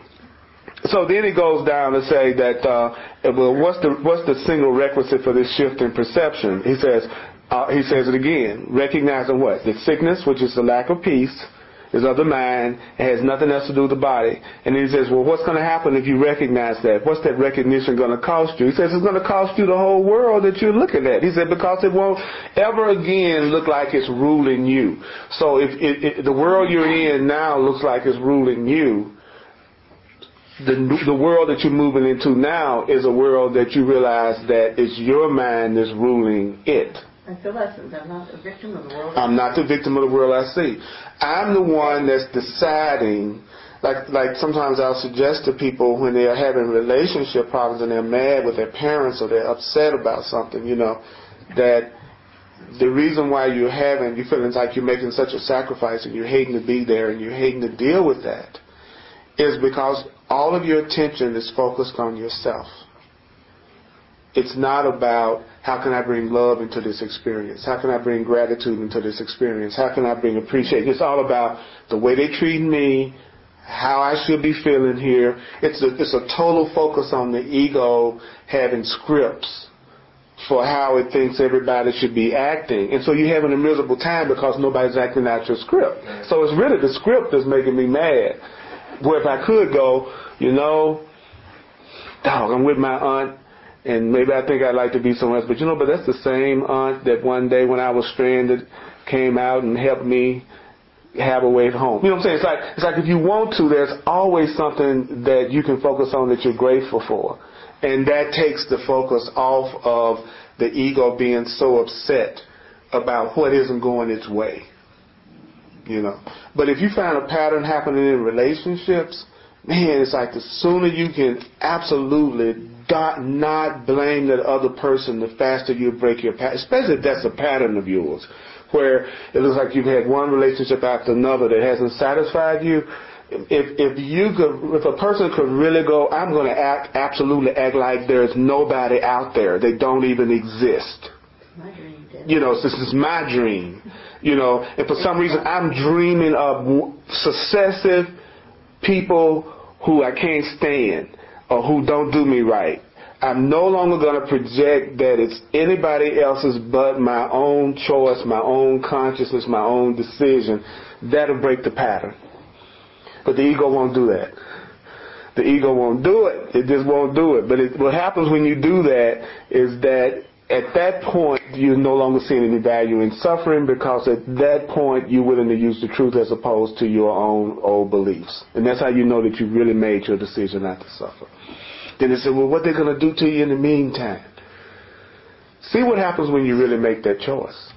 So then he goes down to say that, uh, well, what's the what's the single requisite for this shift in perception? He says, uh, he says it again, recognizing what? That sickness, which is the lack of peace, is of the mind, it has nothing else to do with the body. And then he says, well, what's going to happen if you recognize that? What's that recognition going to cost you? He says it's going to cost you the whole world that you're looking at. He said because it won't ever again look like it's ruling you. So if it, it, the world you're in now looks like it's ruling you, the the world that you're moving into now is a world that you realize that it's your mind that's ruling it. I feel that I'm not a victim of the world. I'm not the victim of the world I see. I'm the one that's deciding, like like sometimes I'll suggest to people when they're having relationship problems and they're mad with their parents or they're upset about something, you know, that the reason why you're having, you're feeling like you're making such a sacrifice and you're hating to be there and you're hating to deal with that is because all of your attention is focused on yourself. It's not about how can I bring love into this experience? How can I bring gratitude into this experience? How can I bring appreciation? It's all about the way they treat me, how I should be feeling here. It's a, it's a total focus on the ego having scripts for how it thinks everybody should be acting. And so you're having a miserable time because nobody's acting out your script. So it's really the script that's making me mad. Where if I could go, you know, dog, I'm with my aunt, and maybe I think I'd like to be somewhere else. But you know, but that's the same aunt that one day when I was stranded came out and helped me have a way home. You know what I'm saying? It's like, it's like if you want to, there's always something that you can focus on that you're grateful for. And that takes the focus off of the ego being so upset about what isn't going its way. You know. But if you find a pattern happening in relationships, man, it's like the sooner you can absolutely not blame that other person, the faster you break your pattern, especially if that's a pattern of yours, where it looks like you've had one relationship after another that hasn't satisfied you. If if you could, if a person could really go, I'm going to act absolutely act like there's nobody out there, they don't even exist. My dream did. You know, this is my dream. You know, and for some reason I'm dreaming of successive people who I can't stand or who don't do me right. I'm no longer going to project that it's anybody else's but my own choice, my own consciousness, my own decision. That'll break the pattern. But the ego won't do that. The ego won't do it. It just won't do it. But it, what happens when you do that is that at that point you're no longer seeing any value in suffering, because at that point you're willing to use the truth as opposed to your own old beliefs. And that's how you know that you really made your decision not to suffer. Then they say, well, what they're going to do to you in the meantime? See what happens when you really make that choice.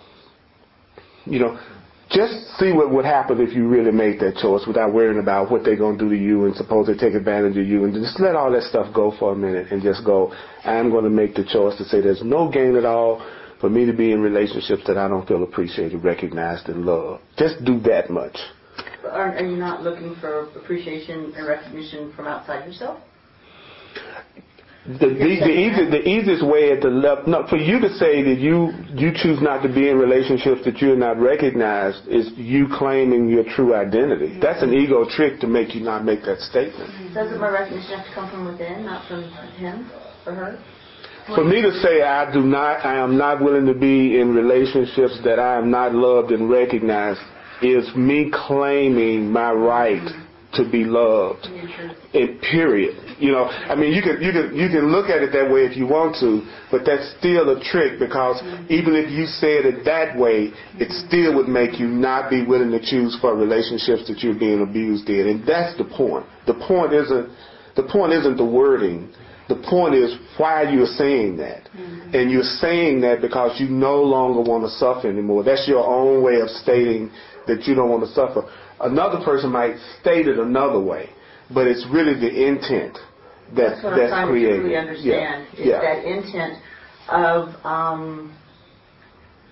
You know, just see what would happen if you really made that choice without worrying about what they're going to do to you and suppose they take advantage of you. And just let all that stuff go for a minute and just go, I'm going to make the choice to say there's no gain at all for me to be in relationships that I don't feel appreciated, recognized, and loved. Just do that much. Are, are you not looking for appreciation and recognition from outside yourself? The, the, the, easy, the easiest way at the level, no, for you to say that you you choose not to be in relationships that you're not recognized is you claiming your true identity. That's an ego trick to make you not make that statement. Doesn't my recognition have to come from within, not from him or her? For me to say I do not, I am not willing to be in relationships that I am not loved and recognized is me claiming my right to be loved. It, period. You know, I mean, you can you can you can look at it that way if you want to, but that's still a trick, because even if you said it that way, it still would make you not be willing to choose for relationships that you're being abused in. And that's the point. The point isn't the point isn't the wording. The point is why you're saying that. Mm-hmm. And you're saying that because you no longer want to suffer anymore. That's your own way of stating that you don't want to suffer. Another person might state it another way, but it's really the intent that, that's what that's I'm trying created. to truly understand. Yeah. Is yeah. that intent of um,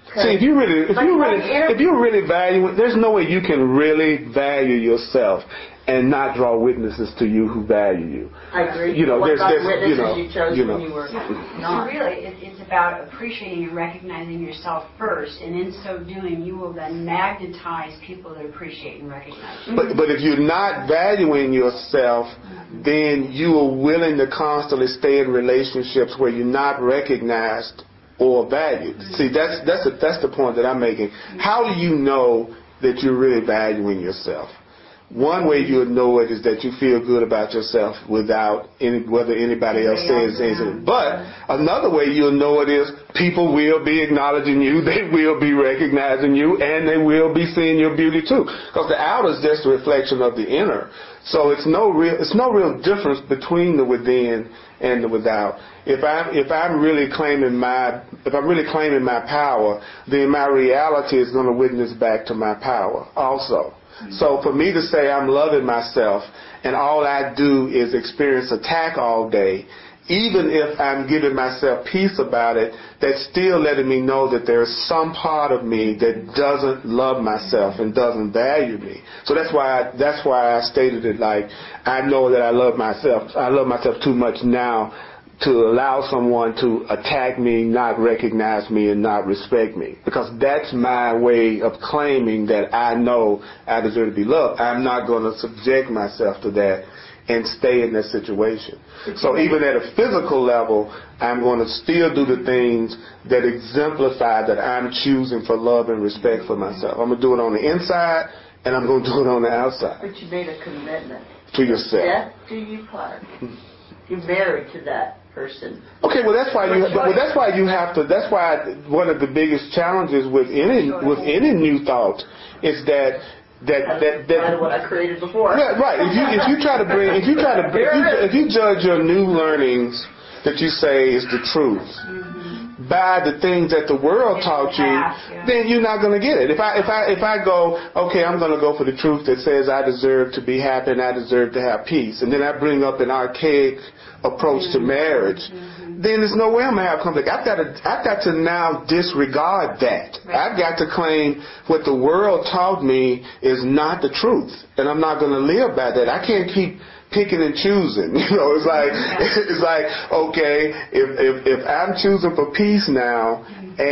See, if you really, if Like you my really, inner- if you really value, there's no way you can really value yourself and not draw witnesses to you who value you. I agree. You know, What there's, about there's, witnesses you know, you chose you know. when you were Yeah. not? So really, it, it's about appreciating and recognizing yourself first, and in so doing, you will then magnetize people that appreciate and recognize you. But but if you're not valuing yourself, then you are willing to constantly stay in relationships where you're not recognized or valued. See, that's that's a, that's the point that I'm making. How do you know that you're really valuing yourself? One way you'll know it is that you feel good about yourself without any, whether anybody else says anything. But another way you'll know it is people will be acknowledging you, they will be recognizing you, and they will be seeing your beauty too. Because the outer is just a reflection of the inner. So it's no real, it's no real difference between the within and the without. If I'm if I'm really claiming my if I'm really claiming my power, then my reality is going to witness back to my power also. So for me to say I'm loving myself and all I do is experience attack all day, even if I'm giving myself peace about it, that's still letting me know that there's some part of me that doesn't love myself and doesn't value me. So that's why I, that's why I stated it like I know that I love myself. I love myself too much now to allow someone to attack me, not recognize me, and not respect me. Because that's my way of claiming that I know I deserve to be loved. I'm not going to subject myself to that and stay in that situation. So even at a physical level, I'm going to still do the things that exemplify that I'm choosing for love and respect for myself. I'm going to do it on the inside, and I'm going to do it on the outside. But you made a commitment. To yourself. Death do you part. You're married to that person. Okay, well that's why you well that's why you have to that's why one of the biggest challenges with any with any new thought is that that that, that That's what I created before. Yeah, right. If you if you try to bring if you try to if you, if you judge your new learnings that you say is the truth mm-hmm. by the things that the world taught you, yeah. then you're not going to get it. If I if I if I go, okay, I'm going to go for the truth that says I deserve to be happy and I deserve to have peace, and then I bring up an archaic approach mm-hmm. to marriage, mm-hmm. then there's no way I'm going to have conflict. I've got to, I've got to now disregard that. Right. I've got to claim what the world taught me is not the truth, and I'm not going to live by that. I can't keep picking and choosing. You know, it's like yeah. it's like okay, if if if I'm choosing for peace now,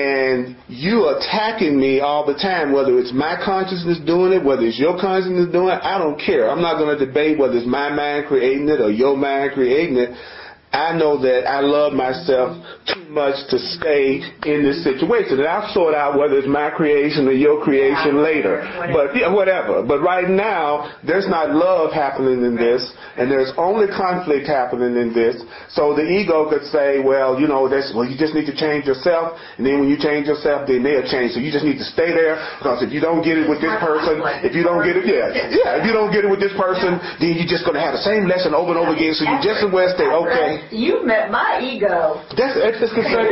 and you attacking me all the time, whether it's my consciousness doing it, whether it's your consciousness doing it, I don't care. I'm not going to debate whether it's my mind creating it or your mind creating it. I know that I love myself too much to stay in this situation. And I'll sort out whether it's my creation or your creation yeah, later. Whatever. But yeah, whatever. But right now, there's not love happening in this, and there's only conflict happening in this. So the ego could say, well, you know, that's well, you just need to change yourself, and then when you change yourself, then they'll change. So you just need to stay there, because if you don't get it with this person, if you don't get it, yeah, yeah, if you don't get it with this person, then you're just going to have the same lesson over and over again. So you just as well stay okay. You met my ego. That's it's just the same.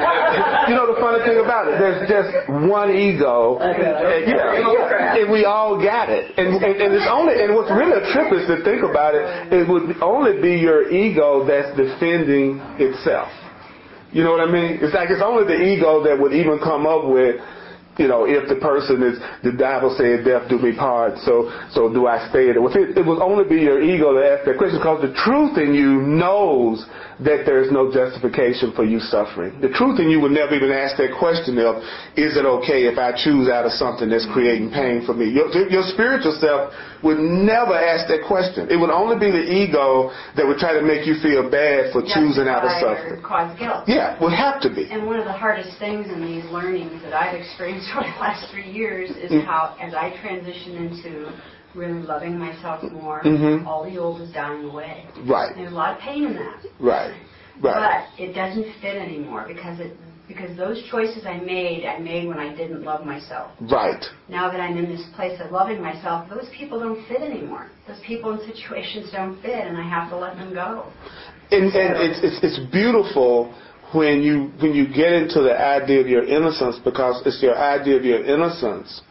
You know the funny thing about it, there's just one ego. And, yeah, yeah, and we all got it. And, and and it's only and what's really a trip is to think about it. It would only be your ego that's defending itself. You know what I mean? It's like it's only the ego that would even come up with, you know, if the person is, the Bible said, death do me part, so so do I stay there? Well, it, it will only be your ego to ask that question, because the truth in you knows that there's no justification for you suffering. The truth in you would never even ask that question of, is it okay if I choose out of something that's creating pain for me? Your, your spiritual self would never ask that question. It would only be the ego that would try to make you feel bad for choosing out of suffering. Cause guilt. Yeah, would have to be. And one of the hardest things in these learnings that I've experienced over the last three years is mm-hmm. how, as I transition into really loving myself more, mm-hmm. all the old is dying away. Right. And there's a lot of pain in that. Right. Right. But it doesn't fit anymore because it because those choices I made, I made when I didn't love myself. Right. Now that I'm in this place of loving myself, those people don't fit anymore. Those people and situations don't fit, and I have to let them go. And, so, and it's, it's it's beautiful when you when you get into the idea of your innocence, because it's your idea of your innocence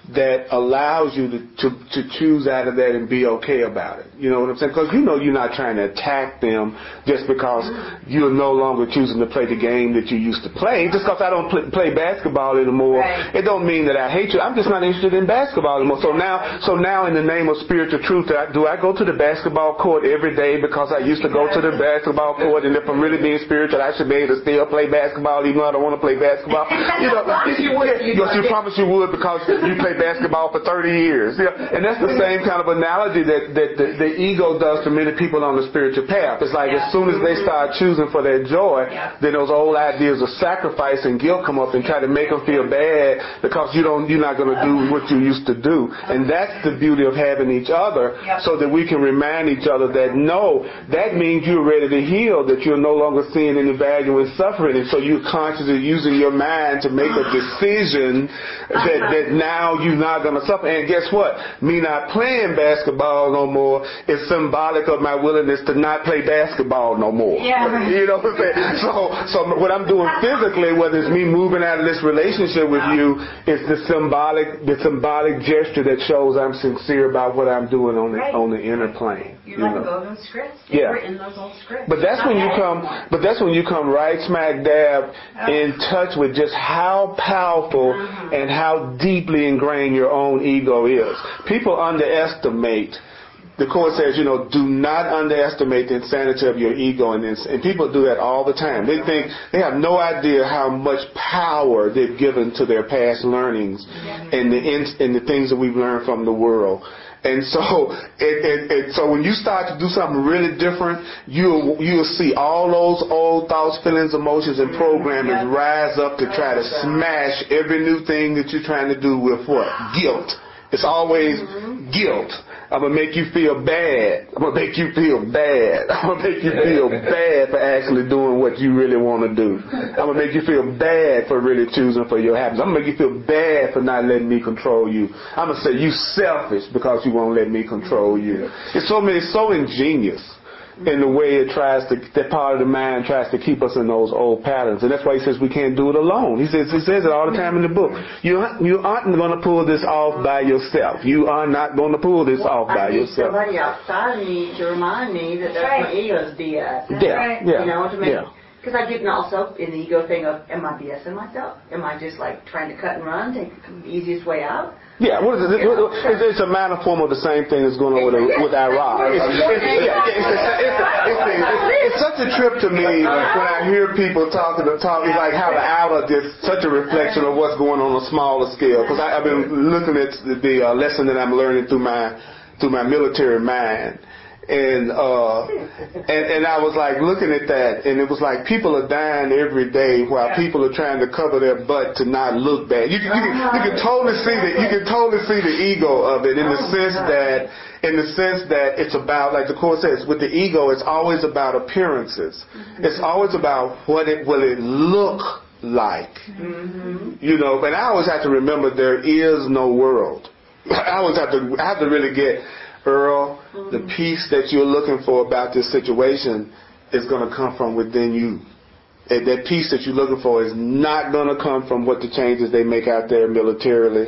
that allows you to, to, to choose out of that and be okay about it. You know what I'm saying? Because you know you're not trying to attack them just because you're no longer choosing to play the game that you used to play. Just because I don't play, play basketball anymore, right. It don't mean that I hate you. I'm just not interested in basketball anymore. So now, so now in the name of spiritual truth, do I go to the basketball court every day because I used to go to the basketball court, and if I'm really being spiritual, I should be able to still play basketball even though I don't want to play basketball? You know, you, would, you, you promise you would because you play basketball for thirty years. Yeah. And that's the same kind of analogy that, that the, the ego does to many people on the spiritual path. It's like yeah. as soon as they start choosing for their joy, yeah. then those old ideas of sacrifice and guilt come up and try to make them feel bad because you don't, you're not going to do what you used to do. And that's the beauty of having each other yep. so that we can remind each other that no, that means you're ready to heal, that you're no longer seeing any value in suffering. And so you're consciously using your mind to make a decision that, that now you're not going to suffer. And guess what? Me not playing basketball no more is symbolic of my willingness to not play basketball no more. Yeah, right. You know what I'm saying? So, so what I'm doing physically, whether it's me moving out of this relationship with you, is the symbolic, the symbolic gesture that shows I'm sincere about what I'm doing on the right. on the inner plane. You're you letting know? go of those scripts. They yeah. were in those old scripts. But that's not when you come. anymore. But that's when you come right smack dab oh. in touch with just how powerful uh-huh. and how deeply ingrained your own ego is. People underestimate. The Course says, you know, do not underestimate the insanity of your ego, and, and people do that all the time. They think they have no idea how much power they've given to their past learnings yeah. and the and the things that we've learned from the world. And so, it, it, it, so when you start to do something really different, you'll you'll see all those old thoughts, feelings, emotions, and programming yeah. rise up to try to smash every new thing that you're trying to do with what? Guilt. It's always mm-hmm. guilt. I'm going to make you feel bad. I'm going to make you feel bad. I'm going to make you feel bad for actually doing what you really want to do. I'm going to make you feel bad for really choosing for your happiness. I'm going to make you feel bad for not letting me control you. I'm going to say you selfish because you won't let me control you. It's so many, so ingenious in the way it tries to, that part of the mind tries to keep us in those old patterns. And that's why he says we can't do it alone. He says, he says it all the time in the book. You, you aren't going to pull this off by yourself. You are not going to pull this well, off by I need yourself. Somebody outside me to remind me that that's right. my ego's D S. Yeah, right. yeah. You know, to make, yeah. Because I get also in the ego thing of, am I BSing myself? Am I just like trying to cut and run, take the easiest way out? Yeah, what is it? It's, it's a minor form of the same thing that's going on with, with Iraq. It's, it's, yeah, it's, it's, it's, it's, it's such a trip to me when I hear people talking. Talk, it's like how the outer is such a reflection of what's going on on a smaller scale. Because I've been looking at the, the uh, lesson that I'm learning through my through my military mind. And uh and, and I was like looking at that, and it was like people are dying every day while people are trying to cover their butt to not look bad. You, you, you, can, you can totally see the you can totally see the ego of it in the sense that in the sense that it's about, like the Course says, with the ego, it's always about appearances. It's always about what it will it look like. Mm-hmm. You know, and I always have to remember there is no world. I always have to I have to really get, Earl, mm-hmm. the peace that you're looking for about this situation is going to come from within you. And that peace that you're looking for is not going to come from what the changes they make out there militarily.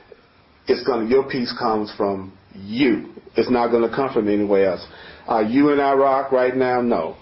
It's going to, your peace comes from you. It's not going to come from anywhere else. Are you in Iraq right now? No.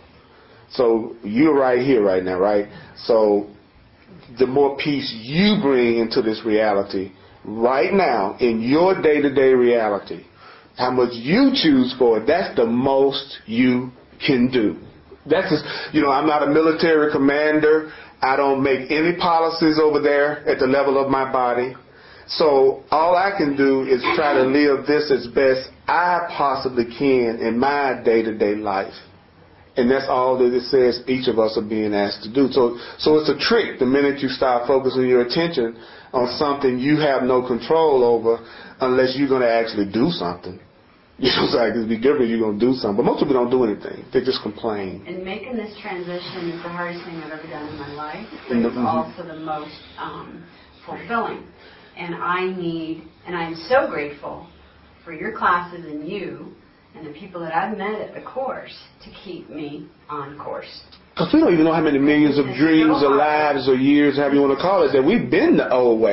So you're right here right now, right? So the more peace you bring into this reality right now in your day-to-day reality, how much you choose for it, that's the most you can do. That's just, you know, I'm not a military commander. I don't make any policies over there at the level of my body. So all I can do is try to live this as best I possibly can in my day-to-day life. And that's all that it says each of us are being asked to do. So, so it's a trick the minute you start focusing your attention on something you have no control over, unless you're going to actually do something. You know, it's like, it'd be different if you're going to do something. But most people don't do anything. They just complain. And making this transition is the hardest thing I've ever done in my life. But Mm-hmm. it's also the most um, fulfilling. And I need, and I'm so grateful for your classes and you and the people that I've met at the Course to keep me on course. Because we don't even know how many millions of dreams or lives or years, however you want to call it, that we've been the old way.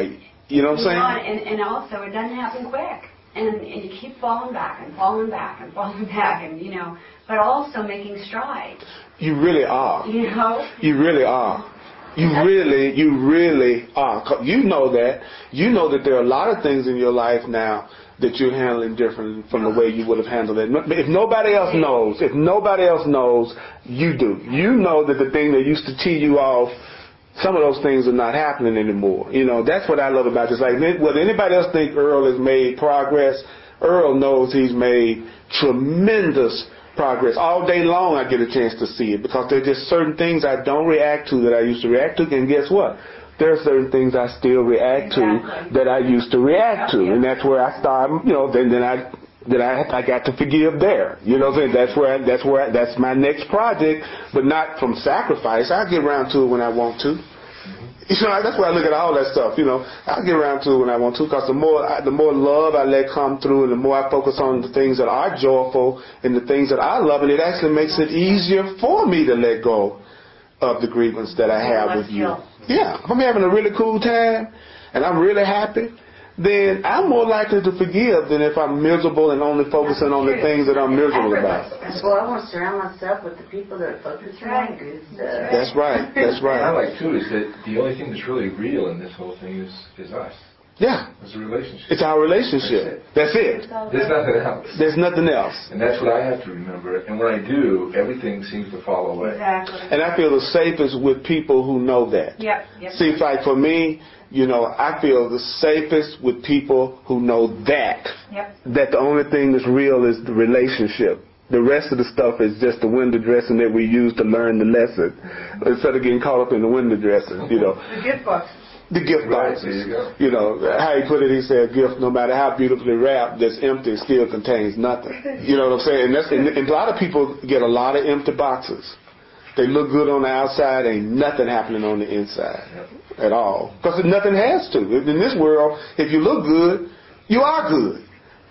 You know what I'm You saying? know, and, and also, it doesn't happen quick. And, and you keep falling back and falling back and falling back, and, you know, but also making strides. You really are. You know? You really are. You really, you really are. 'Cause you know that. You know that there are a lot of things in your life now that you're handling different from the way you would have handled it. If nobody else knows, if nobody else knows, you do. You know that the thing that used to tee you off, some of those things are not happening anymore. You know, that's what I love about this. Like, whether anybody else think Earl has made progress, Earl knows he's made tremendous progress. All day long I get a chance to see it because there are just certain things I don't react to that I used to react to. And guess what? There are certain things I still react Exactly. to that I used to react to. And that's where I start, you know, then, then I... that I I got to forgive there. You know what I'm saying? That's where I, that's where I, that's my next project, but not from sacrifice. I'll get around to it when I want to. You know, that's why I look at all that stuff. You know, I'll get around to it when I want to, because the more I, the more love I let come through, and the more I focus on the things that are joyful and the things that I love, and it actually makes it easier for me to let go of the grievance that I have with you. Yeah, if I'm having a really cool time and I'm really happy, then I'm more likely to forgive than if I'm miserable and only focusing on the things that I'm miserable about. Well, I want to surround myself with the people that are focusing on good stuff. That's right. That's What I right. like too is that the only thing that's really real in this whole thing is, is us. Yeah. It's a relationship. It's our relationship. That's it. There's nothing else. There's nothing else. And that's what I have to remember. And when I do, everything seems to fall away. Exactly. And I feel the safest with people who know that. Yep. Yep. See, like for me, you know, I feel the safest with people who know that. Yep. That the only thing that's real is the relationship. The rest of the stuff is just the window dressing that we use to learn the lesson. Instead of getting caught up in the window dressing, you know. The gift boxes. The gift Right, boxes. there you go. You know, how he put it, he said, a gift, no matter how beautifully wrapped, that's empty, still contains nothing. You know what I'm saying? And, that's, and, and a lot of people get a lot of empty boxes. They look good on the outside, ain't nothing happening on the inside at all. Because nothing has to. In this world, if you look good, you are good.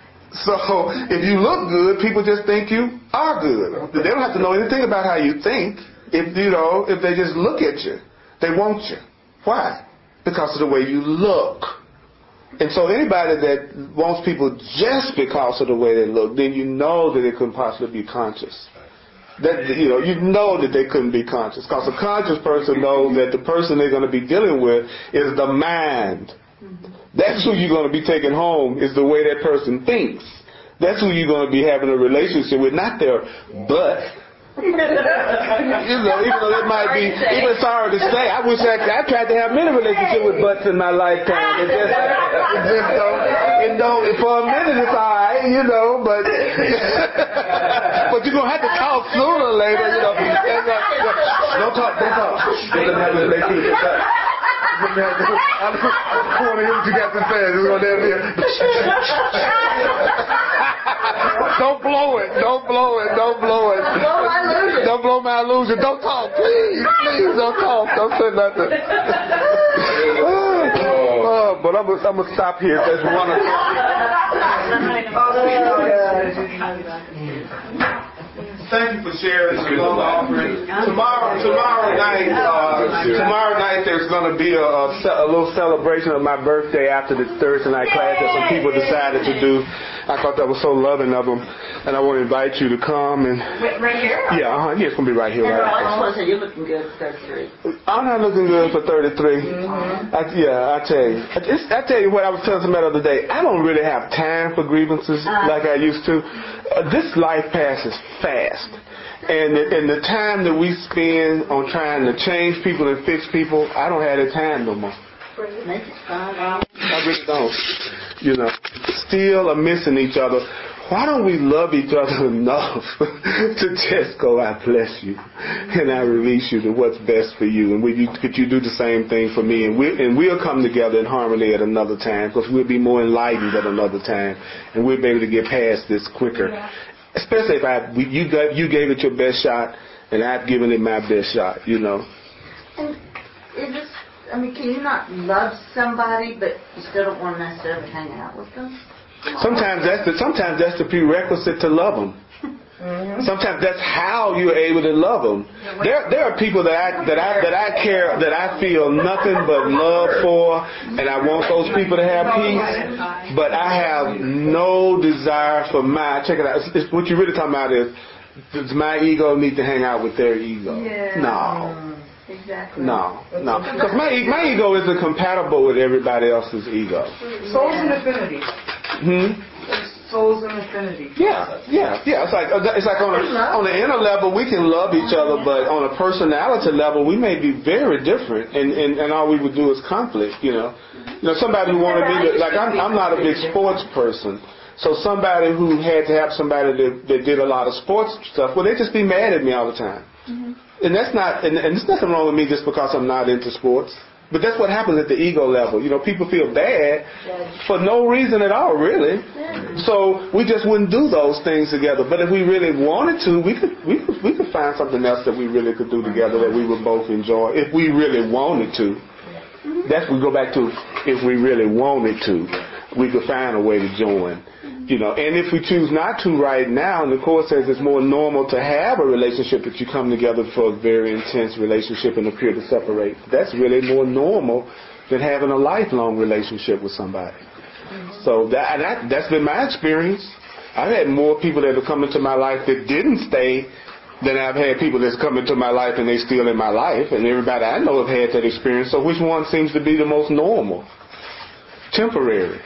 So if you look good, people just think you are good. They don't have to know anything about how you think. If you know, if they just look at you, they want you. Why? Because of the way you look. And so anybody that wants people just because of the way they look, then you know that they couldn't possibly be conscious. That, you know, you know that they couldn't be conscious. Because a conscious person knows that the person they're going to be dealing with is the mind. That's who you're going to be taking home, is the way that person thinks. That's who you're going to be having a relationship with, not their butt. You know, even though it might be, even sorry to say, I wish I, I tried to have many relationships with butts in my lifetime. It just, it just don't, it don't, for a minute it's alright, you know, but, but you're going to have to talk sooner or later, you know. Don't talk, don't talk. Let them have a relationship. I'm going to hear what you got to say. It's going to be Don't blow it. Don't blow it. Don't blow it. Blow my illusion. Don't blow my illusion. Don't talk. Please. Please don't talk. Don't say nothing. Oh, but I'm going I'm to stop here. There's one of Thank you for sharing this long offering. Tomorrow, tomorrow night, uh, tomorrow night there's going to be a, a, a little celebration of my birthday after the Thursday night class that some people decided to do. I thought that was so loving of them, and I want to invite you to come and. Right here? Yeah, uh-huh. Yeah, it's going to be right here. Right I just want to say you're looking good for thirty-three. I'm not looking good for thirty-three. Mm-hmm. I, yeah, I tell you. It's, I tell you what I was telling somebody the other day. I don't really have time for grievances uh, like I used to. Uh, this life passes fast. And the, and the time that we spend on trying to change people and fix people, I don't have the time no more. I really don't. You know, still are missing each other. Why don't we love each other enough to just go, I bless you, and I release you to what's best for you, and will you, could you do the same thing for me, and, we, and we'll come together in harmony at another time, because we'll be more enlightened at another time, and we'll be able to get past this quicker. Yeah. Especially if I, you, got, you gave it your best shot, and I've given it my best shot, you know. And is this, I mean, can you not love somebody, but you still don't want to necessarily hang out with them? Sometimes that's the sometimes that's the prerequisite to love them. Mm-hmm. Sometimes that's how you're able to love them. There, there are people that I that I that I care that I feel nothing but love for, and I want those people to have peace. But I have no desire for my. Check it out. It's, it's, what you're really talking about is, does my ego need to hang out with their ego? Yeah. No. Exactly. No, no. Because my, my ego isn't compatible with everybody else's ego. Souls and affinity. Hmm? Souls and affinity. Yeah, yeah, yeah. It's like it's like on a, on the inner level we can love each other, but on a personality level we may be very different, and, and, and all we would do is conflict. You know, you know somebody who wanted me to like I'm I'm not a big sports person, so somebody who had to have somebody that, that did a lot of sports stuff, well, they just be mad at me all the time. Mm-hmm. And that's not, and, and there's nothing wrong with me just because I'm not into sports. But that's what happens at the ego level. You know, people feel bad for no reason at all, really. So we just wouldn't do those things together. But if we really wanted to, we could we could, we could find something else that we really could do together that we would both enjoy. If we really wanted to. That's what we go back to. If we really wanted to, we could find a way to join. You know, and if we choose not to right now, and the Course says it's more normal to have a relationship that you come together for a very intense relationship and appear to separate. That's really more normal than having a lifelong relationship with somebody. Mm-hmm. So that, that that's been my experience. I've had more people that have come into my life that didn't stay than I've had people that's come into my life and they still in my life. And everybody I know have had that experience. So which one seems to be the most normal? Temporary.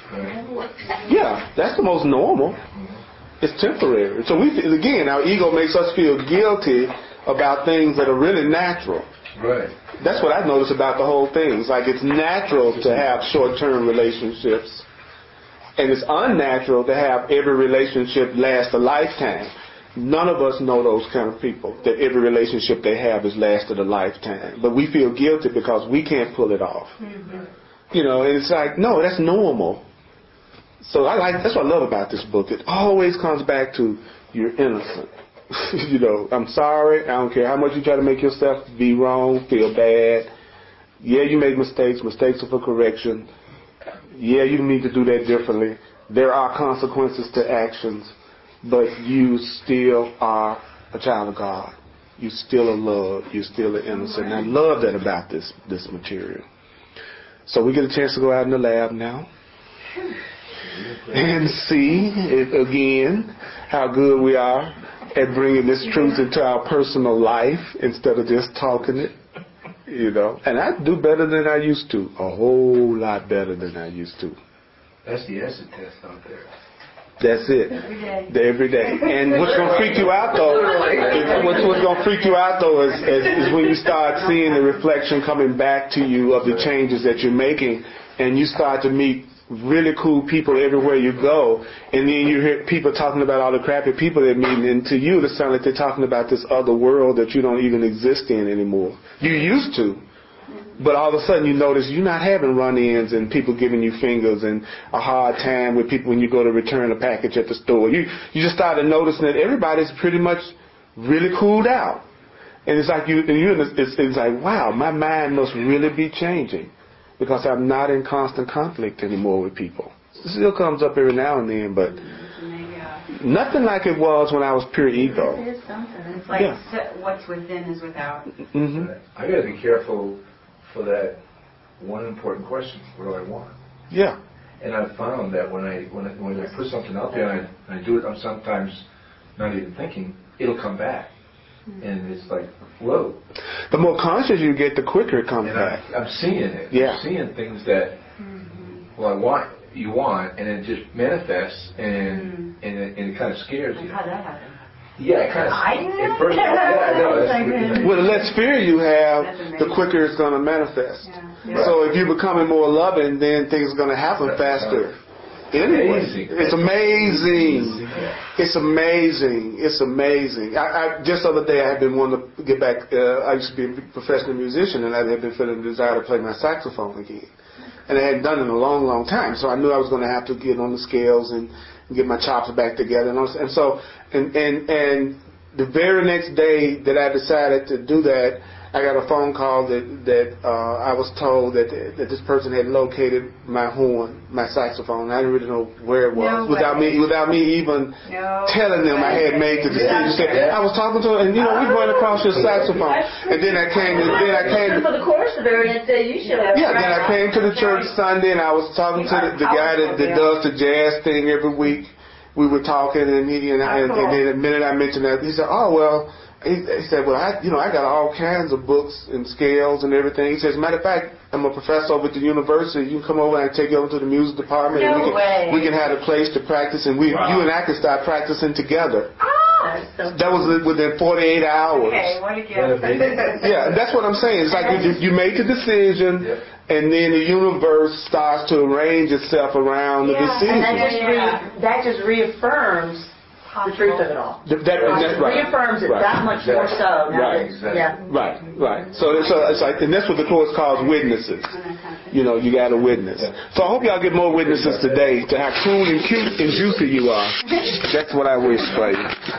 Yeah, that's the most normal. It's temporary. So we, again, our ego makes us feel guilty about things that are really natural. Right. That's what I noticed about the whole thing. It's like it's natural to have short-term relationships, and it's unnatural to have every relationship last a lifetime. None of us know those kind of people, that every relationship they have has lasted a lifetime. But we feel guilty because we can't pull it off. Mm-hmm. You know, and it's like, no, that's normal. So I like, that's what I love about this book. It always comes back to you're innocent. You know, I'm sorry. I don't care how much you try to make yourself be wrong, feel bad. Yeah, you make mistakes. Mistakes are for correction. Yeah, you need to do that differently. There are consequences to actions, but you still are a child of God. You still are loved. You're still an innocent. And I love that about this this material. So we get a chance to go out in the lab now and see, if, again, how good we are at bringing this truth into our personal life instead of just talking it, you know. And I do better than I used to, a whole lot better than I used to. That's the acid test out there. That's it. Every day. Every day. And what's going to freak you out, though, is, what's, what's going to freak you out, though, is, is, is when you start seeing the reflection coming back to you of the changes that you're making, and you start to meet really cool people everywhere you go, and then you hear people talking about all the crappy people they're meeting, and to you it sounds like they're talking about this other world that you don't even exist in anymore. You used to. But all of a sudden you notice you're not having run-ins and people giving you fingers and a hard time with people when you go to return a package at the store. You you just started noticing that everybody's pretty much really cooled out. And it's like you, and you it's, it's like, wow, my mind must really be changing because I'm not in constant conflict anymore with people. It still comes up every now and then, but nothing like it was when I was pure ego. It is something. It's like Yeah. what's within is without. Mm-hmm. I got to be careful for that one important question: what do I want? Yeah. And I've found that when I when I, when I put something out there and I, and I do it, I'm sometimes not even thinking, it'll come back, mm-hmm. and it's like, whoa. The more conscious you get, the quicker it comes and back. I, I'm seeing it. Yeah. I'm seeing things that, mm-hmm. well, I want, you want, and it just manifests, and mm-hmm. and, it, and it kind of scares you. How that happen? Yeah, it kind of. I it first, yeah, I know. That's, well, the less fear you have, the quicker it's going to manifest. Yeah. Yeah. So if you're becoming more loving, then things are going to happen faster. Anyway, amazing. It's amazing. It's amazing. It's amazing. I, I just the other day I had been wanting to get back. Uh, I used to be a professional musician, and I had been feeling the desire to play my saxophone again. And I hadn't done it in a long, long time. So I knew I was going to have to get on the scales and get my chops back together. And, and so, and, and and the very next day that I decided to do that, I got a phone call that that uh, I was told that that this person had located my horn, my saxophone. I didn't really know where it was No without way. me without me even No telling them I had made the decision. Said, I was talking to her, and you know, we're going across your saxophone, and then I came, and then I came. For the chorus variant, uh, you should have. Yeah, then I came to the church Sunday, and I was talking to the, the guy that, that does the jazz thing every week. We were talking, and he and, I, and, and then the minute I mentioned that, he said, "Oh well." He, he said, "Well, I, you know, I got all kinds of books and scales and everything." He says, "Matter of fact, I'm a professor over at the university. You can come over and take you over to the music department, and No we can way. we can have a place to practice, and we, Wow. you and I can start practicing together." Oh, That was within forty-eight hours. okay, what a What a gift. big- Yeah, that's what I'm saying. It's like you, you make the decision, Yep. and then the universe starts to arrange itself around the Yeah, decision. And that just, Yeah. re- that just reaffirms the truth of it all. Th- that- that's right. Reaffirms it Right. that much more so. now Right. that- Yeah. Right, right. So, so it's like, and that's what the course calls witnesses. You know, you got a witness. So I hope y'all get more witnesses today to how cool and cute and juicy you are. That's what I wish for you.